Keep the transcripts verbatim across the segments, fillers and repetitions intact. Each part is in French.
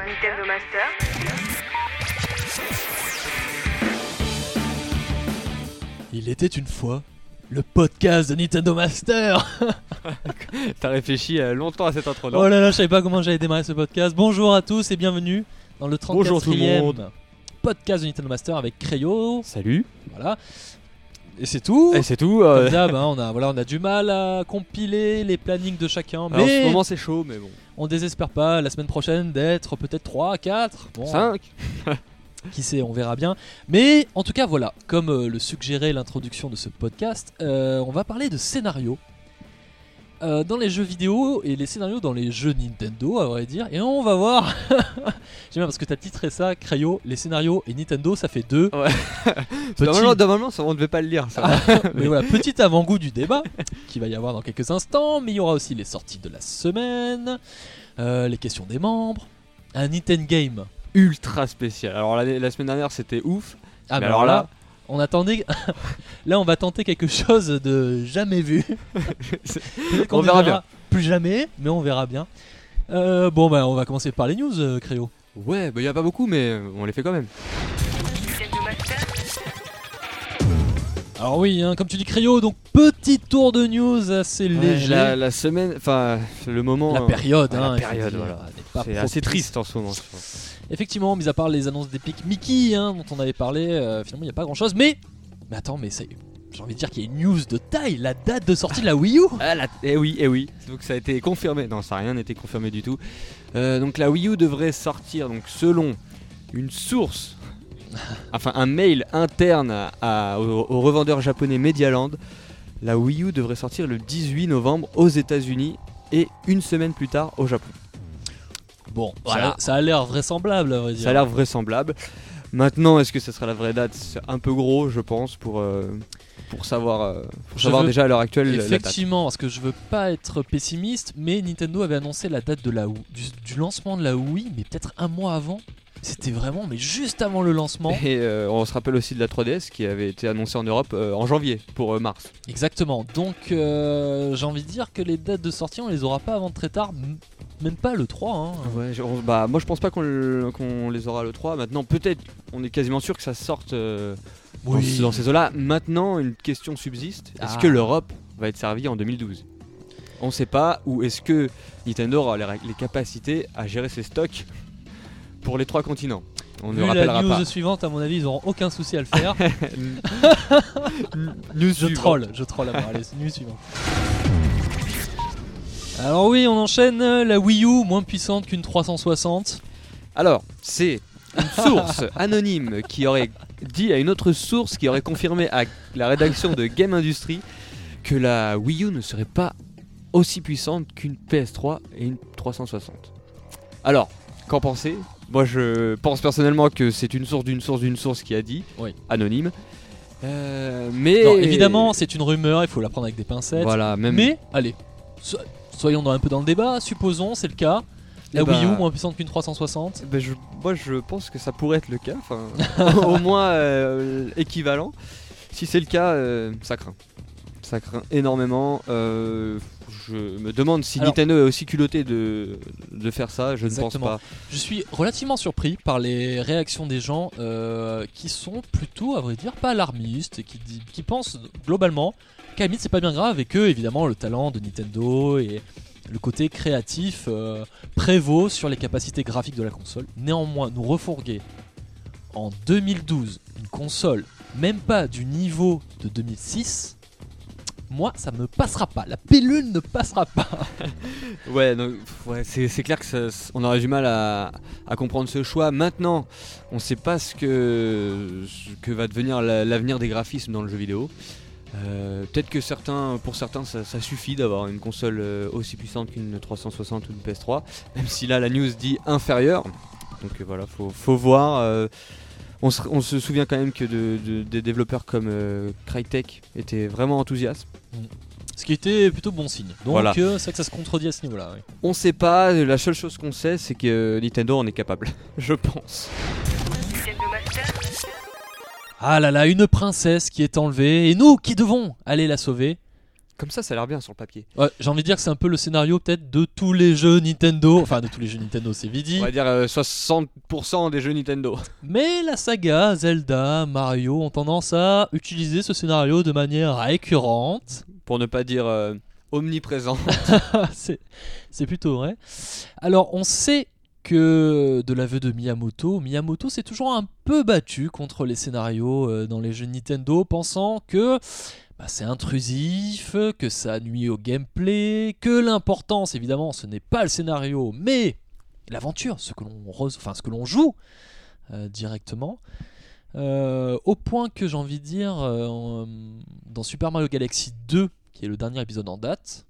Nintendo Master. Il était une fois le podcast de Nintendo Master. T'as réfléchi euh, longtemps à cette intro, non? Oh là là, je savais pas comment j'allais démarrer ce podcast. Bonjour à tous et bienvenue dans le Bonjour tout le trente-quatrième monde. podcast de Nintendo Master avec Crayo. Salut. Voilà. Et c'est tout. Et c'est tout. euh, Comme d'hab, hein, on a voilà, on a du mal à compiler les plannings de chacun, alors, en mais ce moment c'est chaud, mais bon. on désespère pas la semaine prochaine d'être peut-être trois, quatre, bon, cinq. qui sait, on verra bien. Mais en tout cas, voilà, comme euh, le suggérait l'introduction de ce podcast, euh, on va parler de scénarios euh, dans les jeux vidéo et les scénarios dans les jeux Nintendo, à vrai dire. Et on va voir. J'aime bien parce que t'as titré ça, Crayo, les scénarios et Nintendo, ça fait deux. Ouais. Petit- Normalement, normalement, ça, on devait pas le lire, ça. Mais voilà, petit avant-goût du débat qui va y avoir dans quelques instants. Mais il y aura aussi les sorties de la semaine, euh, les questions des membres, un Nintendo Game. Ultra spécial. Alors la, la semaine dernière c'était ouf. Ah Mais bah alors alors là, là- on attendait. Là, on va tenter quelque chose de jamais vu. C'est- Peut-être qu'on On ne verra verra plus jamais, mais on verra bien. Euh, bon, bah, on va commencer par les news, euh, Créo. Ouais, bah y a pas beaucoup, mais on les fait quand même. Nintendo Master. Alors oui, hein, comme tu dis, Créo, donc petit tour de news assez léger. La, la semaine, enfin le moment. La euh, période, la hein, il faut période, dire, voilà. n'est pas C'est propice. assez triste en ce moment. je trouve. Effectivement, mis à part les annonces d'Epic Mickey hein, dont on avait parlé, euh, finalement il n'y a pas grand chose. Mais, mais attends, mais ça, j'ai envie de dire qu'il y a une news de taille, la date de sortie de la Wii U. Ah, la... Eh oui, eh oui. Donc ça a été confirmé. Non, ça n'a rien été confirmé du tout. Euh, donc la Wii U devrait sortir, donc selon une source, enfin un mail interne à, à- au, au revendeur japonais Medialand, la Wii U devrait sortir le dix-huit novembre aux États-Unis et une semaine plus tard au Japon. Bon, Voilà. ça, ça a l'air vraisemblable, à vrai dire. Ça a l'air vraisemblable. Maintenant, est-ce que ça sera la vraie date? C'est un peu gros, je pense, pour, euh, pour savoir, euh, pour Je savoir veux- déjà à l'heure actuelle la date. Effectivement, parce que je veux pas être pessimiste, mais Nintendo avait annoncé la date de la Wii- du, du lancement de la Wii, mais peut-être un mois avant. C'était vraiment, mais juste avant le lancement. Et euh, on se rappelle aussi de la trois D S qui avait été annoncée en Europe euh, en janvier pour euh, mars. Exactement. Donc, euh, j'ai envie de dire que les dates de sortie, on les aura pas avant très tard, m- même pas le trois. Hein. Ouais, je- on- bah, moi je pense pas qu'on, le- qu'on les aura le trois. Maintenant, peut-être, on est quasiment sûr que ça sorte euh, dans, Oui. ce- dans ces eaux-là. Maintenant, une question subsiste est-ce Ah. que l'Europe va être servie en deux mille douze? On sait pas. Ou est-ce que Nintendo aura les, les capacités à gérer ses stocks pour les trois continents? On ne Vu rappellera la news pas. suivante, à mon avis, ils auront aucun souci à le faire. News Je suivante. troll, je troll à mort. Allez, news suivante. Alors oui, on enchaîne. euh, La Wii U, moins puissante qu'une trois cent soixante. Alors, c'est une source anonyme qui aurait dit à une autre source qui aurait confirmé à la rédaction de Game Industry que la Wii U ne serait pas aussi puissante qu'une P S trois et une trois cent soixante. Alors, qu'en pensez? Moi, je pense personnellement que c'est une source d'une source d'une source qui a dit, Oui. anonyme. Euh, mais Non, évidemment, c'est une rumeur, il faut la prendre avec des pincettes. voilà, même. Mais, allez, so- soyons dans un peu dans le débat. Supposons, c'est le cas. La Eh Wii U, bah- moins puissante qu'une trois cent soixante. Ben, je, moi je pense que ça pourrait être le cas, enfin au moins euh, équivalent. Si c'est le cas, euh, ça craint. Ça craint énormément. Euh, je me demande si Alors- Nintendo est aussi culotté de, de faire ça, je Exactement. ne pense pas. Je suis relativement surpris par les réactions des gens euh, qui sont plutôt, à vrai dire, pas alarmistes et qui, di- qui pensent globalement qu'à la limite c'est pas bien grave et que évidemment le talent de Nintendo et le côté créatif euh, prévaut sur les capacités graphiques de la console. Néanmoins, nous refourguer en deux mille douze une console même pas du niveau de deux mille six, moi ça me passera pas. La pilule ne passera pas. Ouais, donc, ouais c'est, c'est clair que ça- on aurait du mal à, à comprendre ce choix. Maintenant, on ne sait pas ce que, ce que va devenir la- l'avenir des graphismes dans le jeu vidéo. Euh, peut-être que certains, pour certains ça, ça suffit d'avoir une console euh, aussi puissante qu'une trois cent soixante ou une P S trois, même si là la news dit inférieure. Donc euh, voilà, faut, faut voir. euh, on, se, on se souvient quand même que de, de- des développeurs comme euh, Crytek étaient vraiment enthousiastes. Ce qui était plutôt bon signe. Donc Voilà. euh, c'est vrai que ça se contredit à ce niveau-là. Oui. On sait pas, la seule chose qu'on sait c'est que Nintendo en est capable, je pense. Nintendo Master. Ah là là, une princesse qui est enlevée et nous qui devons aller la sauver. comme ça, ça a l'air bien sur le papier. Ouais, j'ai envie de dire que c'est un peu le scénario peut-être de tous les jeux Nintendo. Enfin, de tous les jeux Nintendo, c'est vite dit. On va dire euh, soixante pour cent des jeux Nintendo. Mais la saga Zelda, Mario ont tendance à utiliser ce scénario de manière récurrente. Pour ne pas dire euh, omniprésent. c'est, c'est plutôt vrai. Alors, on sait que de l'aveu de Miyamoto, Miyamoto s'est toujours un peu battu contre les scénarios euh, dans les jeux Nintendo, pensant que bah, c'est intrusif, que ça nuit au gameplay, que l'importance, évidemment, ce n'est pas le scénario, mais l'aventure, ce que l'on, re- enfin, ce que l'on joue euh, directement. Euh, au point que j'ai envie de dire, euh, dans Super Mario Galaxy deux, qui est le dernier épisode en date,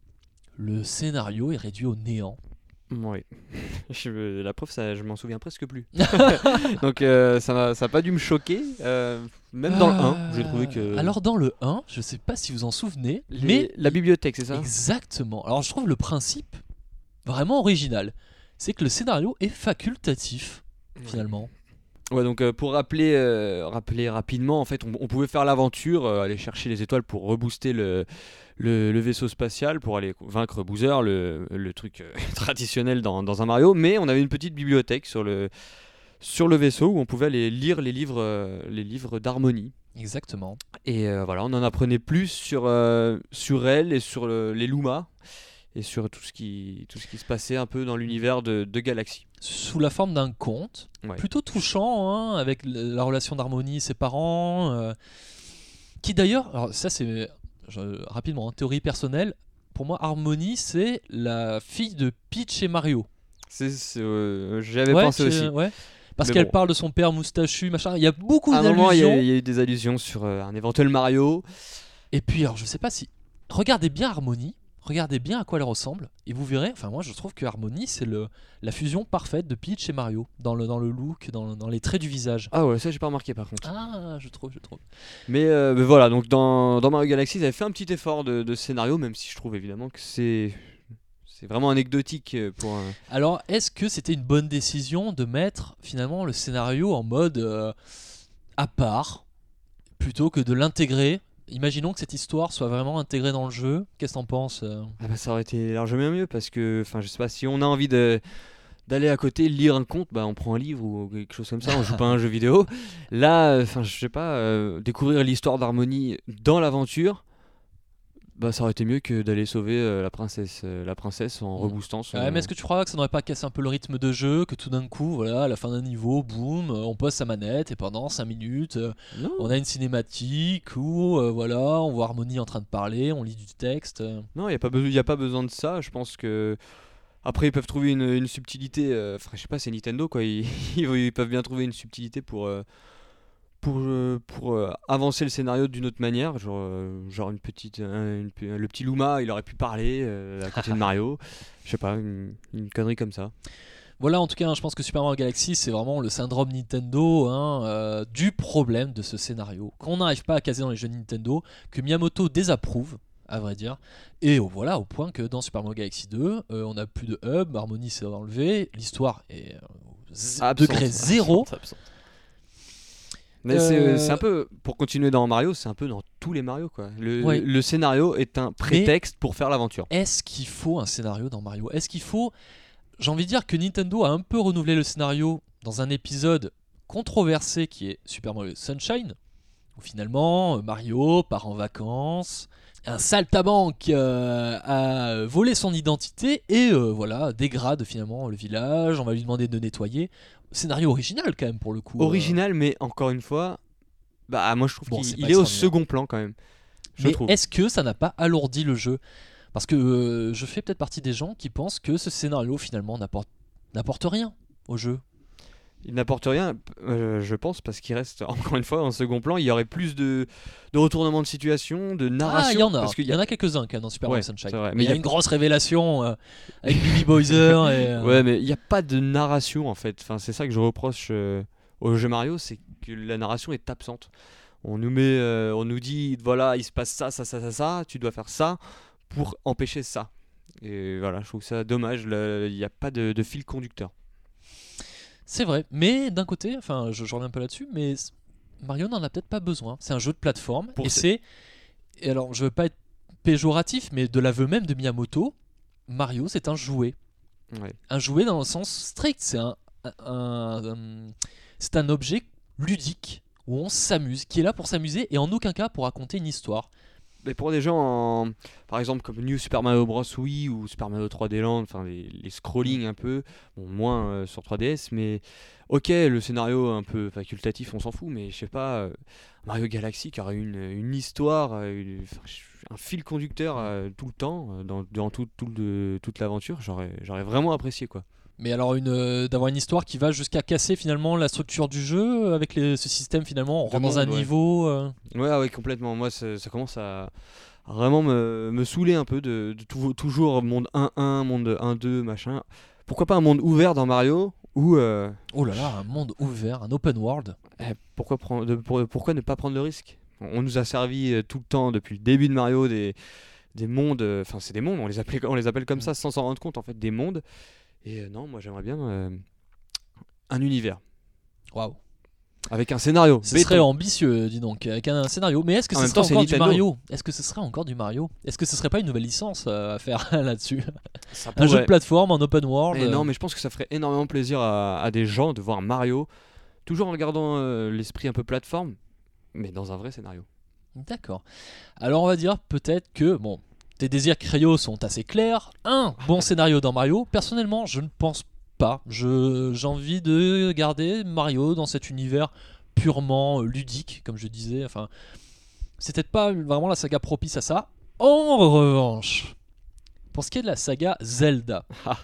le scénario est réduit au néant. Oui. Je, la preuve, ça, je m'en souviens presque plus. Donc euh, ça n'a ça a pas dû me choquer. euh, même dans le un, j'ai trouvé que... Alors dans le un, je sais pas si vous en souvenez, Les- mais la bibliothèque, c'est ça? exactement. Alors je trouve le principe vraiment original. C'est que le scénario est facultatif, finalement. Ouais, donc euh, pour rappeler, euh, rappeler rapidement, en fait, on, on pouvait faire l'aventure, euh, aller chercher les étoiles pour rebooster le, le, le vaisseau spatial, pour aller vaincre Bowser, le, le truc euh, traditionnel dans, dans un Mario. Mais on avait une petite bibliothèque sur le, sur le vaisseau où on pouvait aller lire les livres, euh, les livres d'harmonie. Exactement. Et euh, voilà, on en apprenait plus sur, euh, sur elle et sur le- les Lumas et sur tout ce qui, tout ce qui se passait un peu dans l'univers de, de Galaxy. Sous la forme d'un conte, Ouais. plutôt touchant, hein, avec l- la relation d'harmonie et ses parents, euh, qui d'ailleurs, alors ça c'est je- rapidement, hein, théorie personnelle, pour moi Harmony c'est la fille de Peach et Mario. C'est, c'est, euh, j'avais Ouais, pensé tu- aussi. ouais. Parce Mais qu'elle bon. parle de son père moustachu, machin. Il y a beaucoup À un moment, il y, a- d'allusions. il y a eu des allusions sur euh, un éventuel Mario. Et puis, alors, je sais pas si. Regardez bien Harmony. Regardez bien à quoi elle ressemble. Et vous verrez. Enfin, moi, je trouve que Harmony, c'est le, la fusion parfaite de Peach et Mario. Dans le, dans le look, dans, le- dans les traits du visage. Ah ouais, ça j'ai pas remarqué par contre. Ah, je trouve, je trouve. Mais, euh, mais voilà, donc dans, dans Mario Galaxy, ils avaient fait un petit effort de, de scénario, même si je trouve évidemment que c'est, c'est vraiment anecdotique euh, pour un... Alors, est-ce que c'était une bonne décision de mettre finalement le scénario en mode euh, à part plutôt que de l'intégrer? Imaginons que cette histoire soit vraiment intégrée dans le jeu. Qu'est-ce que t'en penses euh Ah bah ça aurait été largement mieux parce que, enfin je sais pas, si on a envie de d'aller à côté lire un conte, bah on prend un livre ou quelque chose comme ça, on joue pas à un jeu vidéo. Là, enfin je sais pas, euh, découvrir l'histoire d'Harmonie dans l'aventure, bah ça aurait été mieux que d'aller sauver euh, la princesse, euh, la princesse en Mm. reboostant son... Ouais, mais est-ce que tu crois que ça n'aurait pas cassé un peu le rythme de jeu, que tout d'un coup, voilà, à la fin d'un niveau, boum, euh, on pose sa manette et pendant cinq minutes, euh, Non. on a une cinématique où, euh, voilà, on voit Harmony en train de parler, on lit du texte. euh. Non, il n'y a, pas besoin- y a pas besoin de ça. Je pense que. Après, ils peuvent trouver une, une subtilité. euh, Enfin, je sais pas, c'est Nintendo quoi. Ils, ils peuvent bien trouver une subtilité pour. euh, pour, euh, pour euh, avancer le scénario d'une autre manière. Genre, euh, genre une petite, un- une pe- le petit Luma, il aurait pu parler euh, à côté de Mario. Je sais pas, une, une connerie comme ça. Voilà, en tout cas, hein, je pense que Super Mario Galaxy, c'est vraiment le syndrome Nintendo hein, euh, du problème de ce scénario, qu'on n'arrive pas à caser dans les jeux Nintendo, que Miyamoto désapprouve, à vrai dire. Et oh, voilà, au point que dans Super Mario Galaxy deux, euh, on n'a plus de hub, Harmony s'est enlevé, l'histoire est euh, au z- Absente. degré zéro. Absente, absente. Mais c'est- Euh, c'est un peu, pour continuer dans Mario, c'est un peu dans tous les Mario quoi. Le, Ouais. le scénario est un prétexte pour faire l'aventure. Est-ce qu'il faut un scénario dans Mario? Est-ce qu'il faut... J'ai envie de dire que Nintendo a un peu renouvelé le scénario dans un épisode controversé qui est Super Mario Sunshine, où finalement euh, Mario part en vacances, un saltabanque euh, a volé son identité et euh, voilà dégrade finalement le village, on va lui demander de nettoyer. Scénario original quand même pour le coup. euh. Original, mais encore une fois, bah moi je trouve Bon, qu'il c'est il pas est au extraordinaire. second plan quand même. Je Mais trouve. est-ce que ça n'a pas alourdi le jeu? Parce que euh, je fais peut-être partie des gens qui pensent que ce scénario finalement n'apporte n'apporte rien au jeu. Il n'apporte rien, euh, je pense, parce qu'il reste encore une fois en second plan. Il y aurait plus de, de retournements de situation, de narration. Ah, il y en a. Parce qu'il Il y en a quelques-uns quand même dans Super Ouais, Mario Sunshine. c'est vrai. Mais Mais il y a il y a une pas- grosse révélation euh, avec Bibi Bowser et. euh, Ouais, mais il n'y a pas de narration en fait. Enfin, c'est ça que je reproche euh, au jeu Mario, c'est que la narration est absente. On nous met, euh, on nous dit, voilà, il se passe ça, ça, ça, ça, ça, tu dois faire ça pour empêcher ça. Et voilà, je trouve ça dommage. là, Il n'y a pas de, de fil conducteur. C'est vrai. Mais d'un côté, enfin, je, je reviens un peu là-dessus, mais Mario n'en a peut-être pas besoin. C'est un jeu de plateforme Pour et ce- c'est. Et alors, je veux pas être péjoratif, mais de l'aveu même de Miyamoto, Mario c'est un jouet. Ouais. Un jouet dans le sens strict, c'est un, un, un- un- c'est un objet ludique où on s'amuse, qui est là pour s'amuser et en aucun cas pour raconter une histoire. Mais pour des gens, en- par exemple comme New Super Mario Bros. Wii ou Super Mario trois D Land, enfin les, les scrolling un peu, bon, moins euh, sur trois D S, mais ok, le scénario un peu facultatif, on s'en fout, mais je sais pas, euh, Mario Galaxy qui aurait une, une histoire, euh, une- enfin, un fil conducteur euh, tout le temps, euh, dans, durant tout, tout le- toute l'aventure, j'aurais, j'aurais vraiment apprécié quoi. Mais alors une, euh, d'avoir une histoire qui va jusqu'à casser finalement la structure du jeu avec les- ce système finalement, on De rentre dans monde, un ouais. niveau. euh, Ouais, ah ouais, complètement. Moi, ça, ça commence à à vraiment me, me saouler un peu de, de tou- toujours monde un un, monde un deux, machin. Pourquoi pas un monde ouvert dans Mario ou euh, Oh là là, un monde ouvert, un open world. eh, pourquoi, prendre, de- pour- pourquoi ne pas prendre le risque? On on nous a servi euh, tout le temps depuis le début de Mario des, des mondes, euh, enfin c'est des mondes, on les, appelait, on les appelle comme ça sans s'en rendre compte en fait, des mondes. Et euh, non, moi j'aimerais bien euh, un univers Waouh. avec un scénario. Ce béton. serait ambitieux, dis donc, avec un scénario. Mais est-ce que En ce même serait temps, c'est encore du Nintendo. Mario? Est-ce que ce serait encore du Mario? Est-ce que ce serait pas une nouvelle licence euh, à faire là-dessus? Ça Un jeu pourrait. de plateforme en open world. Mais euh, non, mais je pense que ça ferait énormément plaisir à, à des gens de voir Mario, toujours en gardant euh, l'esprit un peu plateforme, mais dans un vrai scénario. D'accord. Alors on va dire peut-être que, bon, tes désirs Cryo sont assez clairs. Un bon scénario dans Mario. Personnellement, je ne pense pas. Je, j'ai envie de garder Mario dans cet univers purement euh, ludique, comme je disais. Enfin, c'est peut-être pas vraiment la saga propice à ça. En revanche, pour ce qui est de la saga Zelda,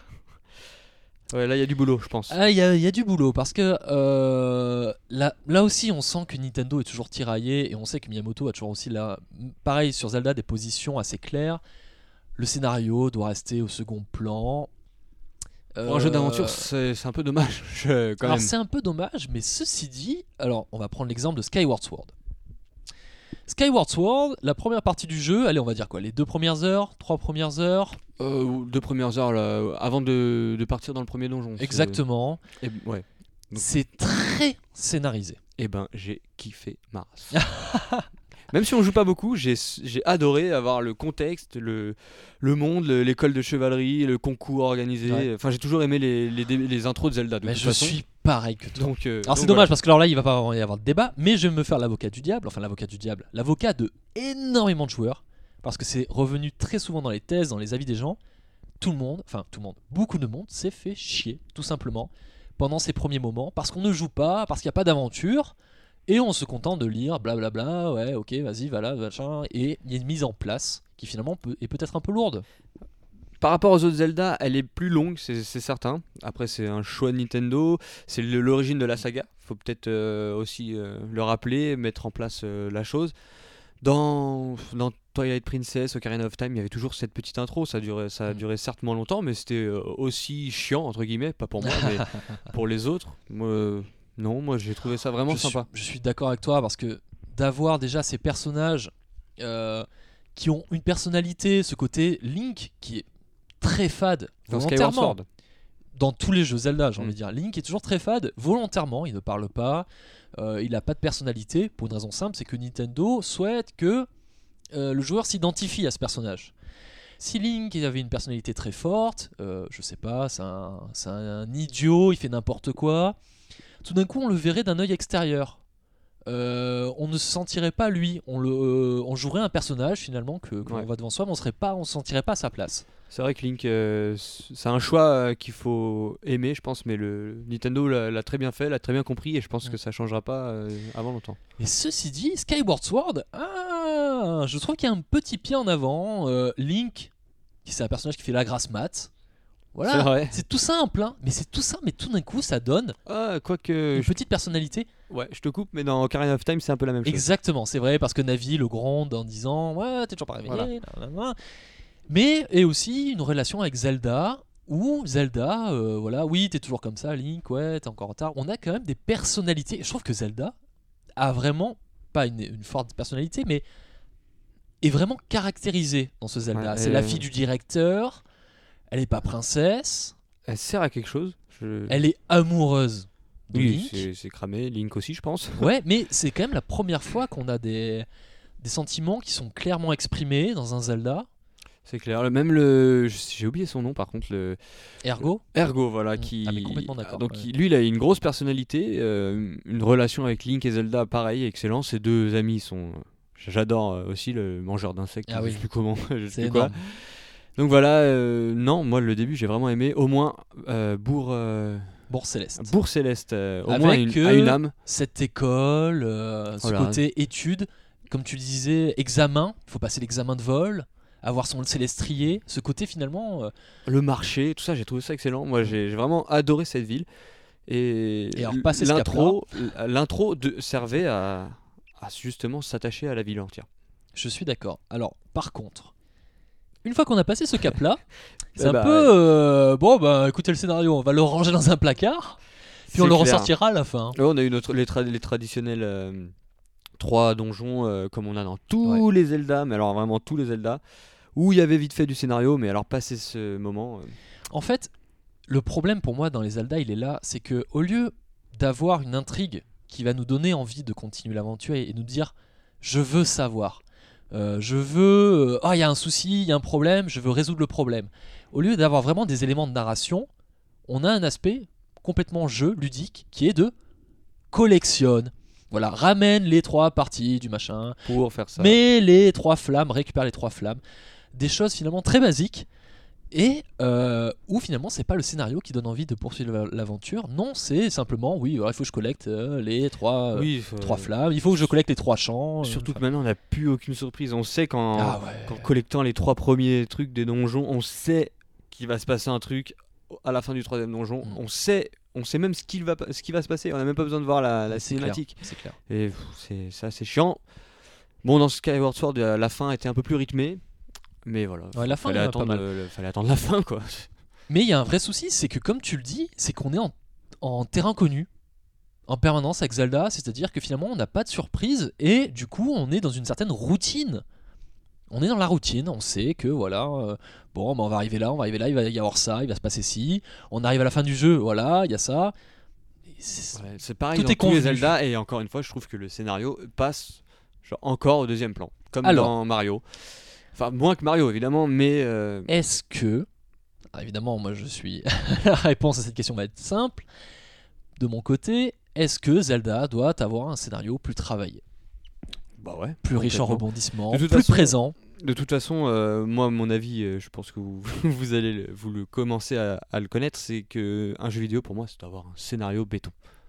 Ouais, là il y a du boulot, je pense. ah, il y, a- il y a du boulot parce que euh, là, là aussi on sent que Nintendo est toujours tiraillé et on sait que Miyamoto a toujours aussi là, pareil sur Zelda, des positions assez claires. Le scénario doit rester au second plan. Pour un jeu Euh, d'aventure, c'est c'est un peu dommage, je- quand alors même. c'est un peu dommage, mais ceci dit, alors on va prendre l'exemple de Skyward Sword. Skyward Sword, la première partie du jeu, allez on va dire quoi, les deux premières heures, trois premières heures, Euh, deux premières heures là, avant de, de partir dans le premier donjon. c'est- exactement, Et, ouais. Donc- c'est très scénarisé. Et ben j'ai kiffé ma race. Même si on joue pas beaucoup, j'ai j'ai adoré avoir le contexte, le, le monde, le- l'école de chevalerie, le concours organisé. Ouais. Enfin, j'ai toujours aimé les, les, dé- les intros de Zelda de Mais toute je façon. suis pareil que toi. Donc, euh, Alors donc c'est voilà. dommage parce que alors là il va pas vraiment y avoir de débat, mais je vais me faire l'avocat du diable, enfin l'avocat du diable, l'avocat de énormément de joueurs, parce que c'est revenu très souvent dans les thèses, dans les avis des gens. Tout le monde, enfin tout le monde, beaucoup de monde s'est fait chier, tout simplement, pendant ces premiers moments, parce qu'on ne joue pas, parce qu'il n'y a pas d'aventure, et on se contente de lire, blablabla, ouais, ok, vas-y, voilà, machin, et il y a une mise en place qui finalement peut, est peut-être un peu lourde. Par rapport aux autres Zelda, elle est plus longue, c'est c'est certain. Après, c'est un choix de Nintendo, c'est le- l'origine de la saga. Faut peut-être euh, aussi euh, le rappeler, mettre en place euh, la chose. Dans, dans Twilight Princess, Ocarina of Time, il y avait toujours cette petite intro. Ça, durait, ça a Mm. duré certes moins longtemps, mais c'était euh, aussi chiant, entre guillemets, pas pour moi, mais pour les autres. Moi, euh, non, moi j'ai trouvé ça vraiment je sympa. Suis, je suis d'accord avec toi parce que d'avoir déjà ces personnages euh, qui ont une personnalité, ce côté Link qui est très fade Dans Skyward volontairement. Sword. Dans tous les jeux Zelda, j'ai Mm. envie de dire, Link est toujours très fade volontairement. Il ne parle pas, euh, il n'a pas de personnalité pour une raison simple, c'est que Nintendo souhaite que euh, le joueur s'identifie à ce personnage. Si Link avait une personnalité très forte, euh, je sais pas, c'est un, c'est un idiot, il fait n'importe quoi, tout d'un coup on le verrait d'un œil extérieur. Euh, on ne se sentirait pas lui, on, le, euh, on jouerait un personnage finalement que, que Ouais. l'on voit devant soi, mais on serait pas, on se sentirait pas à sa place. C'est vrai que Link, euh, c'est un choix euh, qu'il faut aimer, je pense, mais le Nintendo l'a l'a très bien fait, l'a très bien compris, et je pense Mm. que ça changera pas euh, avant longtemps. Et ceci dit, Skyward Sword, ah, je trouve qu'il y a un petit pied en avant. Euh, Link, qui c'est un personnage qui fait la grasse mat. C'est Voilà, vrai. c'est tout simple, hein. Mais c'est tout ça, mais tout d'un coup ça donne Ah, quoique, une je, petite personnalité. ouais, je te coupe, mais dans Ocarina of Time, c'est un peu la même chose. Exactement, c'est vrai, parce que Navi le gronde en disant ouais, t'es toujours pas réveillé. Voilà. nanana. Mais et aussi une relation avec Zelda. Où Zelda, euh, voilà, oui, t'es toujours comme ça, Link, ouais, t'es encore en retard. On a quand même des personnalités. Je trouve que Zelda a vraiment, pas une, une forte personnalité, mais est vraiment caractérisée dans ce Zelda. Ouais, c'est euh, la fille du directeur, elle est pas princesse, Elle sert à quelque chose. Je... elle est amoureuse de Oui, Link. c'est- c'est cramé. Link aussi, je pense. Ouais, mais c'est quand même la première fois qu'on a des, des sentiments qui sont clairement exprimés dans un Zelda. C'est clair. Même le, j'ai oublié son nom par contre, le Ergo. Ergo, voilà, Mmh. qui Ah, mais complètement d'accord, donc ouais. il- lui, il a une grosse personnalité, euh, une relation avec Link et Zelda, pareil, excellent. Ces deux amis sont, j'adore euh, aussi le mangeur d'insectes. Ah je oui. sais plus comment, je sais C'est plus quoi. énorme. Donc voilà, euh, non, moi le début j'ai vraiment aimé. Au moins euh, Bourg, euh, Bourg Céleste. Bourg Céleste, euh, au Avec, moins une, euh, a une âme. Cette école, euh, ce Voilà. côté études, comme tu le disais, examen, il faut passer l'examen de vol, avoir son célestrier, ce côté finalement... euh, Le marché, tout ça, j'ai trouvé ça excellent. Moi, j'ai j'ai vraiment adoré cette ville. Et, Et alors, passer ce l'intro, l'intro de- servait à, à justement s'attacher à la ville entière. je suis d'accord. Alors, par contre, une fois qu'on a passé ce cap-là, c'est Eh un bah, peu... euh, bon, bah écoutez le scénario, on va le ranger dans un placard, puis on c'est le clair. ressortira à la fin. Là, on a eu notre, les, tra- les traditionnels euh, trois donjons euh, comme on a dans tous les Zelda, mais alors vraiment tous les Zelda, où il y avait vite fait du scénario, mais alors passer ce moment. euh, En fait, le problème pour moi dans les Zelda, il est là, c'est que au lieu d'avoir une intrigue qui va nous donner envie de continuer l'aventure et, et nous dire je veux savoir, euh, je veux, ah il y a un souci, il y a un problème, je veux résoudre le problème. Au lieu d'avoir vraiment des éléments de narration, on a un aspect complètement jeu ludique qui est de collectionne. Voilà, ramène les trois parties du machin, pour faire ça. mets les trois flammes, récupère les trois flammes. Des choses finalement très basiques et euh, où finalement c'est pas le scénario qui donne envie de poursuivre l'aventure. Non, c'est simplement oui, alors, il faut que je collecte euh, les trois, euh, oui, faut- trois flammes, il faut que je collecte les trois champs. euh, Surtout que enfin. maintenant, on n'a plus aucune surprise. On sait qu'en Ah ouais. qu'en collectant les trois premiers trucs des donjons, on sait qu'il va se passer un truc à la fin du troisième donjon. Mm. On sait, on sait même ce qui va, ce qui va se passer. On n'a même pas besoin de voir la, la C'est clair, cinématique. c'est clair. Et pff, c'est ça, c'est chiant. Bon, dans Skyward Sword, euh, la fin était un peu plus rythmée, mais voilà. Ouais, la fin, fallait euh, pas attendre, mal. le- fallait attendre la fin, quoi. Mais il y a un vrai souci, c'est que comme tu le dis, c'est qu'on est en, en terrain connu en permanence avec Zelda, c'est-à-dire que finalement on n'a pas de surprise et du coup on est dans une certaine routine. On est dans la routine, on sait que voilà, euh, bon, bah, on va arriver là, on va arriver là, il va y avoir ça, il va se passer ci. On arrive à la fin du jeu, voilà, il y a ça. Et c'est- Ouais, c'est pareil Tout dans est tous les convenu. Zelda, et encore une fois, je trouve que le scénario passe genre, encore au deuxième plan, comme Alors. dans Mario. Enfin, moins que Mario, évidemment, mais euh, Est-ce que, alors, évidemment, moi je suis, la réponse à cette question va être simple. De mon côté, est-ce que Zelda doit avoir un scénario plus travaillé, bah ouais, plus riche en complètement. rebondissements, De toute plus façon, présent? De toute façon, euh, moi, mon avis, euh, je pense que vous, vous allez le, vous le commencer à, à le connaître, c'est que un jeu vidéo, pour moi, c'est d'avoir un scénario béton.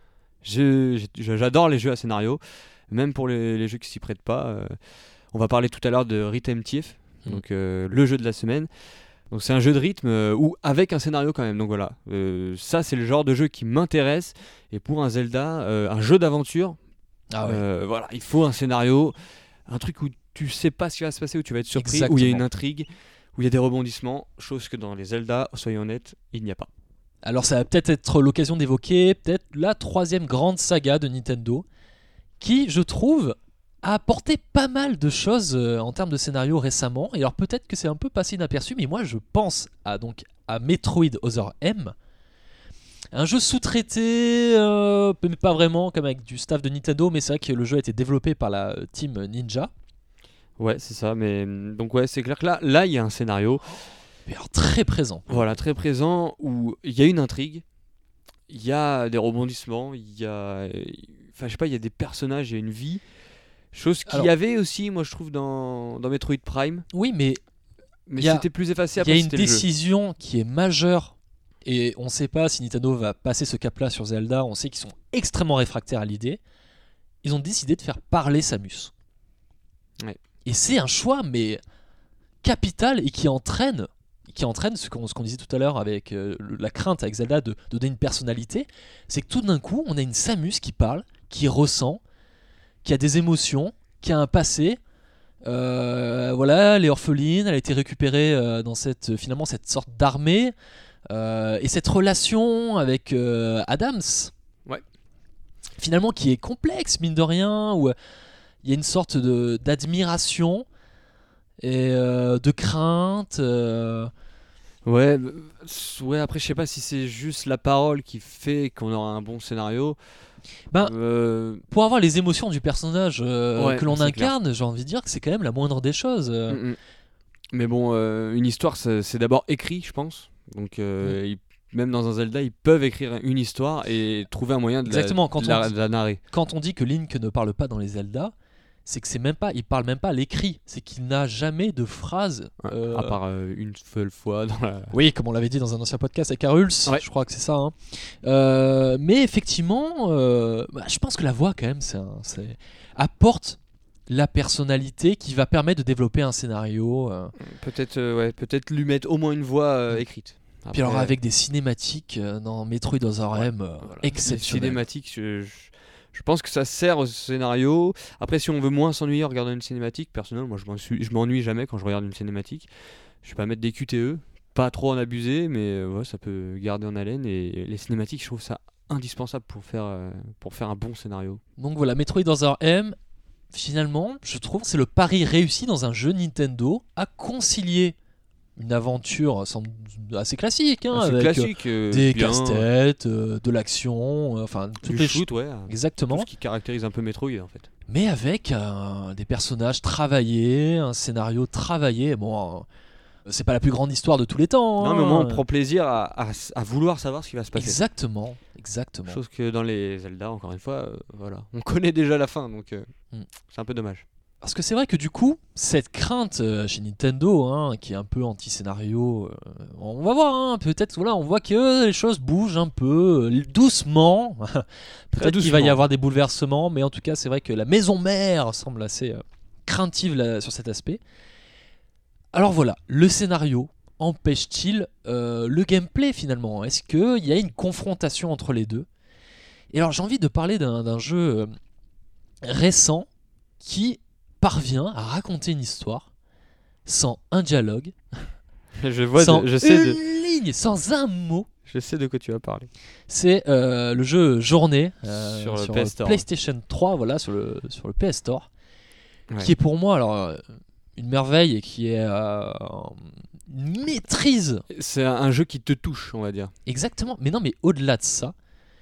Je- j'ai- J'adore les jeux à scénario, même pour les, les jeux qui s'y prêtent pas. euh, on va parler tout à l'heure de Rhythm Thief, Mm. donc euh, le jeu de la semaine. Donc c'est un jeu de rythme euh, ou avec un scénario quand même. Donc voilà, Euh, ça c'est le genre de jeu qui m'intéresse. Et pour un Zelda, euh, un jeu d'aventure, Ah ouais. euh, voilà, il faut un scénario, un truc où tu sais pas ce qui va se passer, où tu vas être surpris, où il y a une Exactement. intrigue, où il y a des rebondissements, chose que dans les Zelda, soyons honnêtes, il n'y a pas. Alors ça va peut-être être l'occasion d'évoquer peut-être la troisième grande saga de Nintendo, qui je trouve a apporté pas mal de choses euh, en termes de scénario récemment. Et alors peut-être que c'est un peu passé inaperçu, mais moi je pense à donc à Metroid Other M, un jeu sous-traité, euh, mais pas vraiment comme avec du staff de Nintendo, mais c'est vrai que le jeu a été développé par la euh, team Ninja. Ouais, c'est ça. Mais hum, donc ouais, c'est clair que là, là, il y a un scénario, Mais alors très présent. voilà, très présent, où il y a une intrigue, il y a des rebondissements, il y a, enfin, je sais pas, il y a des personnages, il y a une vie. Chose qu'il y Alors- avait aussi, moi je trouve, dans, dans Metroid Prime, Oui, mais mais Il y a- c'était plus effacé il y après. a une c'était le jeu. décision qui est majeure et on ne sait pas si Nintendo va passer ce cap-là sur Zelda. On sait qu'ils sont extrêmement réfractaires à l'idée. Ils ont décidé de faire parler Samus. Ouais. Et c'est un choix, mais capital et qui entraîne, qui entraîne ce qu'on, ce qu'on disait tout à l'heure avec euh, le- la crainte avec Zelda de, de donner une personnalité. C'est que tout d'un coup, on a une Samus qui parle, qui ressent, qui a des émotions, qui a un passé. Euh, voilà, elle est orpheline, elle a été récupérée euh, dans cette finalement cette sorte d'armée euh, et cette relation avec euh, Adams. Ouais. Finalement, qui est complexe mine de rien, où euh, il y a une sorte de d'admiration et euh, de crainte. euh, Ouais, bah, s- ouais. Après, je sais pas si c'est juste la parole qui fait qu'on aura un bon scénario. Ben, Euh, pour avoir les émotions du personnage euh, Ouais, que l'on c'est clair. incarne, j'ai envie de dire que c'est quand même la moindre des choses. euh. mm, mm. Mais bon, euh, une histoire, c'est c'est d'abord écrit, je pense. Donc, euh, ils- même dans un Zelda, ils peuvent écrire une histoire et trouver un moyen de la, Exactement, quand de la- on- de la narrer. Quand on dit que Link ne parle pas dans les Zelda, c'est que c'est même pas, il parle même pas à l'écrit, c'est qu'il n'a jamais de phrase. Ouais, euh, À part euh, une seule fois dans la. Oui, comme on l'avait dit dans un ancien podcast avec Aruls, Ouais. je crois que c'est ça. hein. Euh, mais effectivement, euh, bah, je pense que la voix, quand même, c'est un- c'est- apporte la personnalité qui va permettre de développer un scénario. euh. Peut-être, euh, ouais, peut-être lui mettre au moins une voix euh, écrite. Puis alors, Après, avec des cinématiques euh, dans Metroid Other M, euh, voilà. Les exceptionnel. cinématiques, je, je- je pense que ça sert au scénario. Après, si on veut moins s'ennuyer en regardant une cinématique, personnellement, moi je m'en suis- je m'ennuie jamais quand je regarde une cinématique. Je vais pas mettre des Q T E, pas trop en abuser, mais euh, ouais, ça peut garder en haleine. Et les cinématiques, je trouve ça indispensable pour faire, euh, pour faire un bon scénario. Donc voilà, Metroid Other M, finalement, je trouve c'est le pari réussi dans un jeu Nintendo à concilier une aventure semble assez classique, hein, Ah, c'est avec euh, classique. euh, des bien, casse-têtes, euh, de l'action, euh, enfin toutes du les shoot, ouais. choses. Tout Exactement. ce qui caractérise un peu Metroid en fait. Mais avec euh, des personnages travaillés, un scénario travaillé. Bon, euh, c'est pas la plus grande histoire de tous les temps. Non, hein. mais au moins on prend plaisir à, à, à vouloir savoir ce qui va se passer. Exactement, exactement. Chose que dans les Zelda, encore une fois, euh, voilà, on connaît déjà la fin, donc euh, Mm. c'est un peu dommage. Parce que c'est vrai que du coup, cette crainte euh, chez Nintendo, hein, qui est un peu anti-scénario, euh, on va voir, hein, peut-être, voilà, on voit que les choses bougent un peu, euh, doucement. Peut-être qu'il va y doucement. avoir des bouleversements, mais en tout cas, c'est vrai que la maison mère semble assez euh, craintive là, sur cet aspect. Alors voilà, le scénario empêche-t-il euh, le gameplay finalement? Est-ce qu'il y a une confrontation entre les deux? Et alors j'ai envie de parler d'un d'un jeu euh, récent qui parvient à raconter une histoire sans un dialogue, Je vois, sans de- je sais une de, ligne, sans un mot. je sais de quoi tu vas parler. C'est euh, le jeu Journée euh, Sur le P S Store. PlayStation trois, voilà, sur le, sur le P S Store, Ouais. qui est pour moi alors, euh, une merveille et qui est euh, une maîtrise. C'est un, un jeu qui te touche, on va dire. Exactement, mais non, mais au-delà de ça,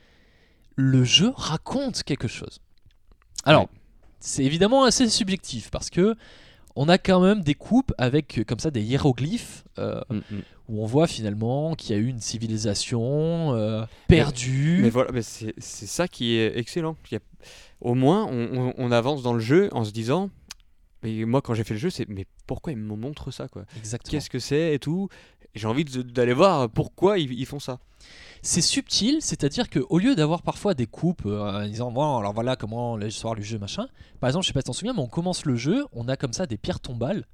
le jeu raconte quelque chose. Alors, Ouais. c'est évidemment assez subjectif parce que on a quand même des coupes avec euh, comme ça des hiéroglyphes euh, Mm, mm. où on voit finalement qu'il y a eu une civilisation euh, perdue. Mais voilà, mais c'est c'est ça qui est excellent. Il y a- au moins, on, on- on avance dans le jeu en se disant. Mais moi, quand j'ai fait le jeu, c'est mais pourquoi ils me montrent ça, quoi? Exactement. Qu'est-ce que c'est et tout? J'ai envie de- d'aller voir pourquoi ils, ils font ça. C'est subtil, c'est-à-dire qu'au lieu d'avoir parfois des coupes euh, en disant bon, alors voilà comment l'histoire du jeu machin, par exemple, je sais pas si t'en souviens, mais on commence le jeu, on a comme ça des pierres tombales.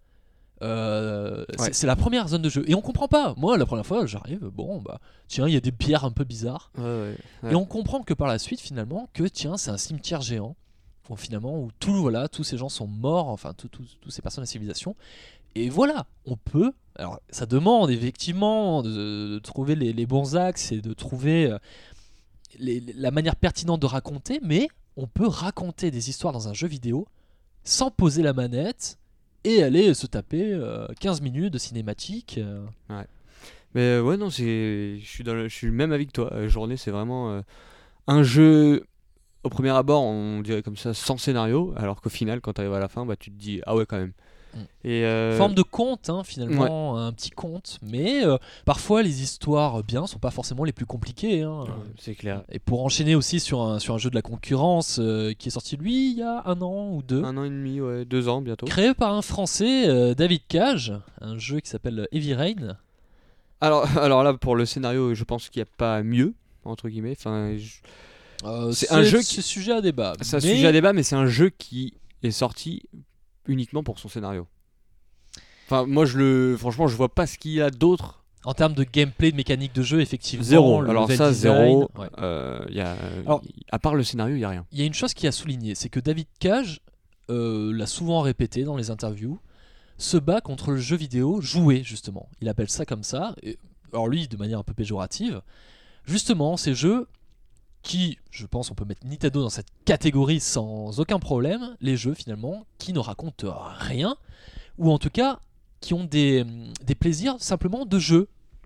Euh, c'est- Ouais. c'est la première zone de jeu et on comprend pas. Moi, la première fois, j'arrive, bon bah tiens, il y a des pierres un peu bizarres. Ouais, ouais, ouais. Et on comprend que par la suite, finalement, que tiens, c'est un cimetière géant. Où, finalement, où tout, voilà, tous ces gens sont morts, enfin, tous tous- tous ces personnes de la civilisation. Et voilà, on peut. Alors, ça demande effectivement de, de trouver les, les bons axes et de trouver euh, les- les- la manière pertinente de raconter, mais on peut raconter des histoires dans un jeu vidéo sans poser la manette et aller se taper euh, quinze minutes de cinématique. euh. Mais euh, ouais, non, c'est, je suis dans le, je suis le même avis que toi. Euh, Journée, c'est vraiment euh, un jeu. Au premier abord, on dirait comme ça, sans scénario, alors qu'au final, quand tu arrives à la fin, bah, tu te dis ah ouais, quand même. Mm. Et euh, Forme de conte, hein, finalement, un petit conte. Mais euh, parfois, les histoires bien sont pas forcément les plus compliquées. hein. ouais, c'est clair. Et pour enchaîner aussi sur un, sur un jeu de la concurrence euh, qui est sorti lui il y a un an ou deux, Un an et demi, ouais, deux ans bientôt. créé par un Français, euh, David Cage, un jeu qui s'appelle Heavy Rain. Alors, alors là, pour le scénario, je pense qu'il n'y a pas mieux, entre guillemets. Enfin, je- Euh, C'est un jeu qui- c'est sujet à débat. c'est un mais sujet à débat, mais c'est un jeu qui est sorti uniquement pour son scénario. Enfin, moi, je le, franchement, je vois pas ce qu'il y a d'autre. En termes de gameplay, de mécanique de jeu, effectivement. Zéro. le Alors level ça, design, zéro. ouais. Euh, y a, Alors- à part le scénario, il y a rien. Il y a une chose qui a souligné, c'est que David Cage euh, l'a souvent répété dans les interviews, se bat contre le jeu vidéo joué, justement. Il appelle ça comme ça. Et, alors lui, de manière un peu péjorative, justement, ces jeux qui, je pense, on peut mettre Nintendo dans cette catégorie sans aucun problème, les jeux finalement qui ne racontent rien, ou en tout cas qui ont des, des plaisirs simplement de jeu.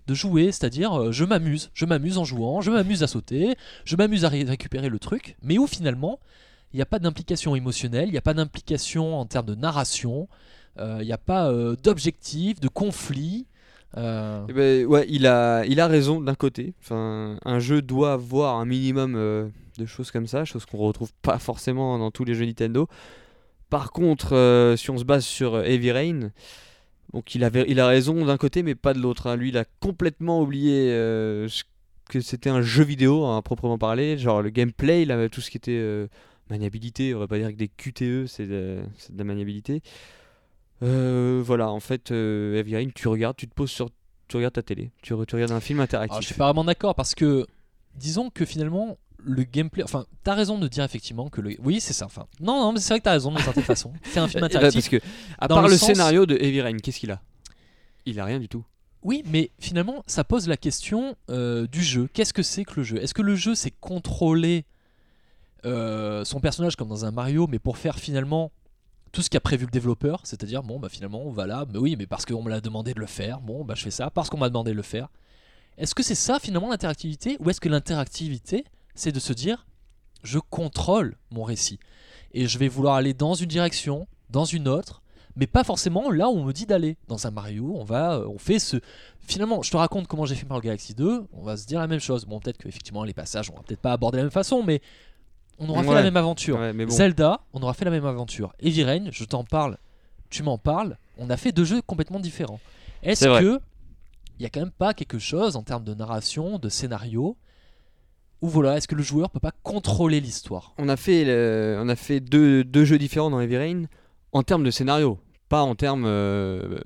de jouer, c'est-à-dire euh, je m'amuse, je m'amuse en jouant, je m'amuse à sauter, je m'amuse à ré- récupérer le truc, mais où finalement il n'y a pas d'implication émotionnelle, il n'y a pas d'implication en termes de narration, euh, il n'y a pas euh, d'objectif, de conflit. euh, Eh ben, ouais, il a, il a raison d'un côté. Enfin, un jeu doit avoir un minimum euh, de choses comme ça, choses qu'on retrouve pas forcément dans tous les jeux Nintendo. Par contre, euh, si on se base sur euh, Heavy Rain, donc il, avait, il a raison d'un côté, mais pas de l'autre, hein. Lui, il a complètement oublié euh, ce- que c'était un jeu vidéo, hein, à proprement parler. Genre le gameplay, là, tout ce qui était euh, maniabilité, on va pas dire que des Q T E, c'est de, c'est de la maniabilité. Euh, voilà, en fait, euh, Heavy Rain, tu regardes, tu te poses sur, tu regardes ta télé, tu, re- tu regardes un film alors, interactif. je suis pas vraiment d'accord parce que disons que finalement le gameplay, enfin t'as raison de dire effectivement que le, oui c'est ça, enfin non non mais c'est vrai que t'as raison d'une certaine façon, c'est un film Eh ben, interactif. parce que, à dans part le le sens- scénario de Heavy Rain, qu'est-ce qu'il a? Il a rien du tout. Oui, mais finalement, ça pose la question euh, du jeu. Qu'est-ce que c'est que le jeu? Est-ce que le jeu, c'est contrôler euh, son personnage comme dans un Mario, mais pour faire finalement tout ce qu'a prévu le développeur? C'est-à-dire, bon, bah finalement, on va là, mais oui, mais parce qu'on me l'a demandé de le faire, bon, bah je fais ça, parce qu'on m'a demandé de le faire. Est-ce que c'est ça finalement l'interactivité? Ou est-ce que l'interactivité, c'est de se dire, je contrôle mon récit et je vais vouloir aller dans une direction, dans une autre, mais pas forcément là où on me dit d'aller. Dans un Mario, on va, euh, on fait ce. Finalement, je te raconte comment j'ai fait Mario Galaxy deux, on va se dire la même chose. Bon, peut-être qu'effectivement les passages, on va peut-être pas aborder de la même façon, mais on aura fait Ouais. la même aventure. Ouais, mais bon. Zelda, on aura fait la même aventure. Heavy Rain, je t'en parle, tu m'en parles, on a fait deux jeux complètement différents. Est-ce C'est vrai. que il y a quand même pas quelque chose en termes de narration, de scénario, où voilà, est-ce que le joueur peut pas contrôler l'histoire? On a fait, le- on a fait deux, deux jeux différents dans Heavy Rain en termes de scénario, pas en termes. euh,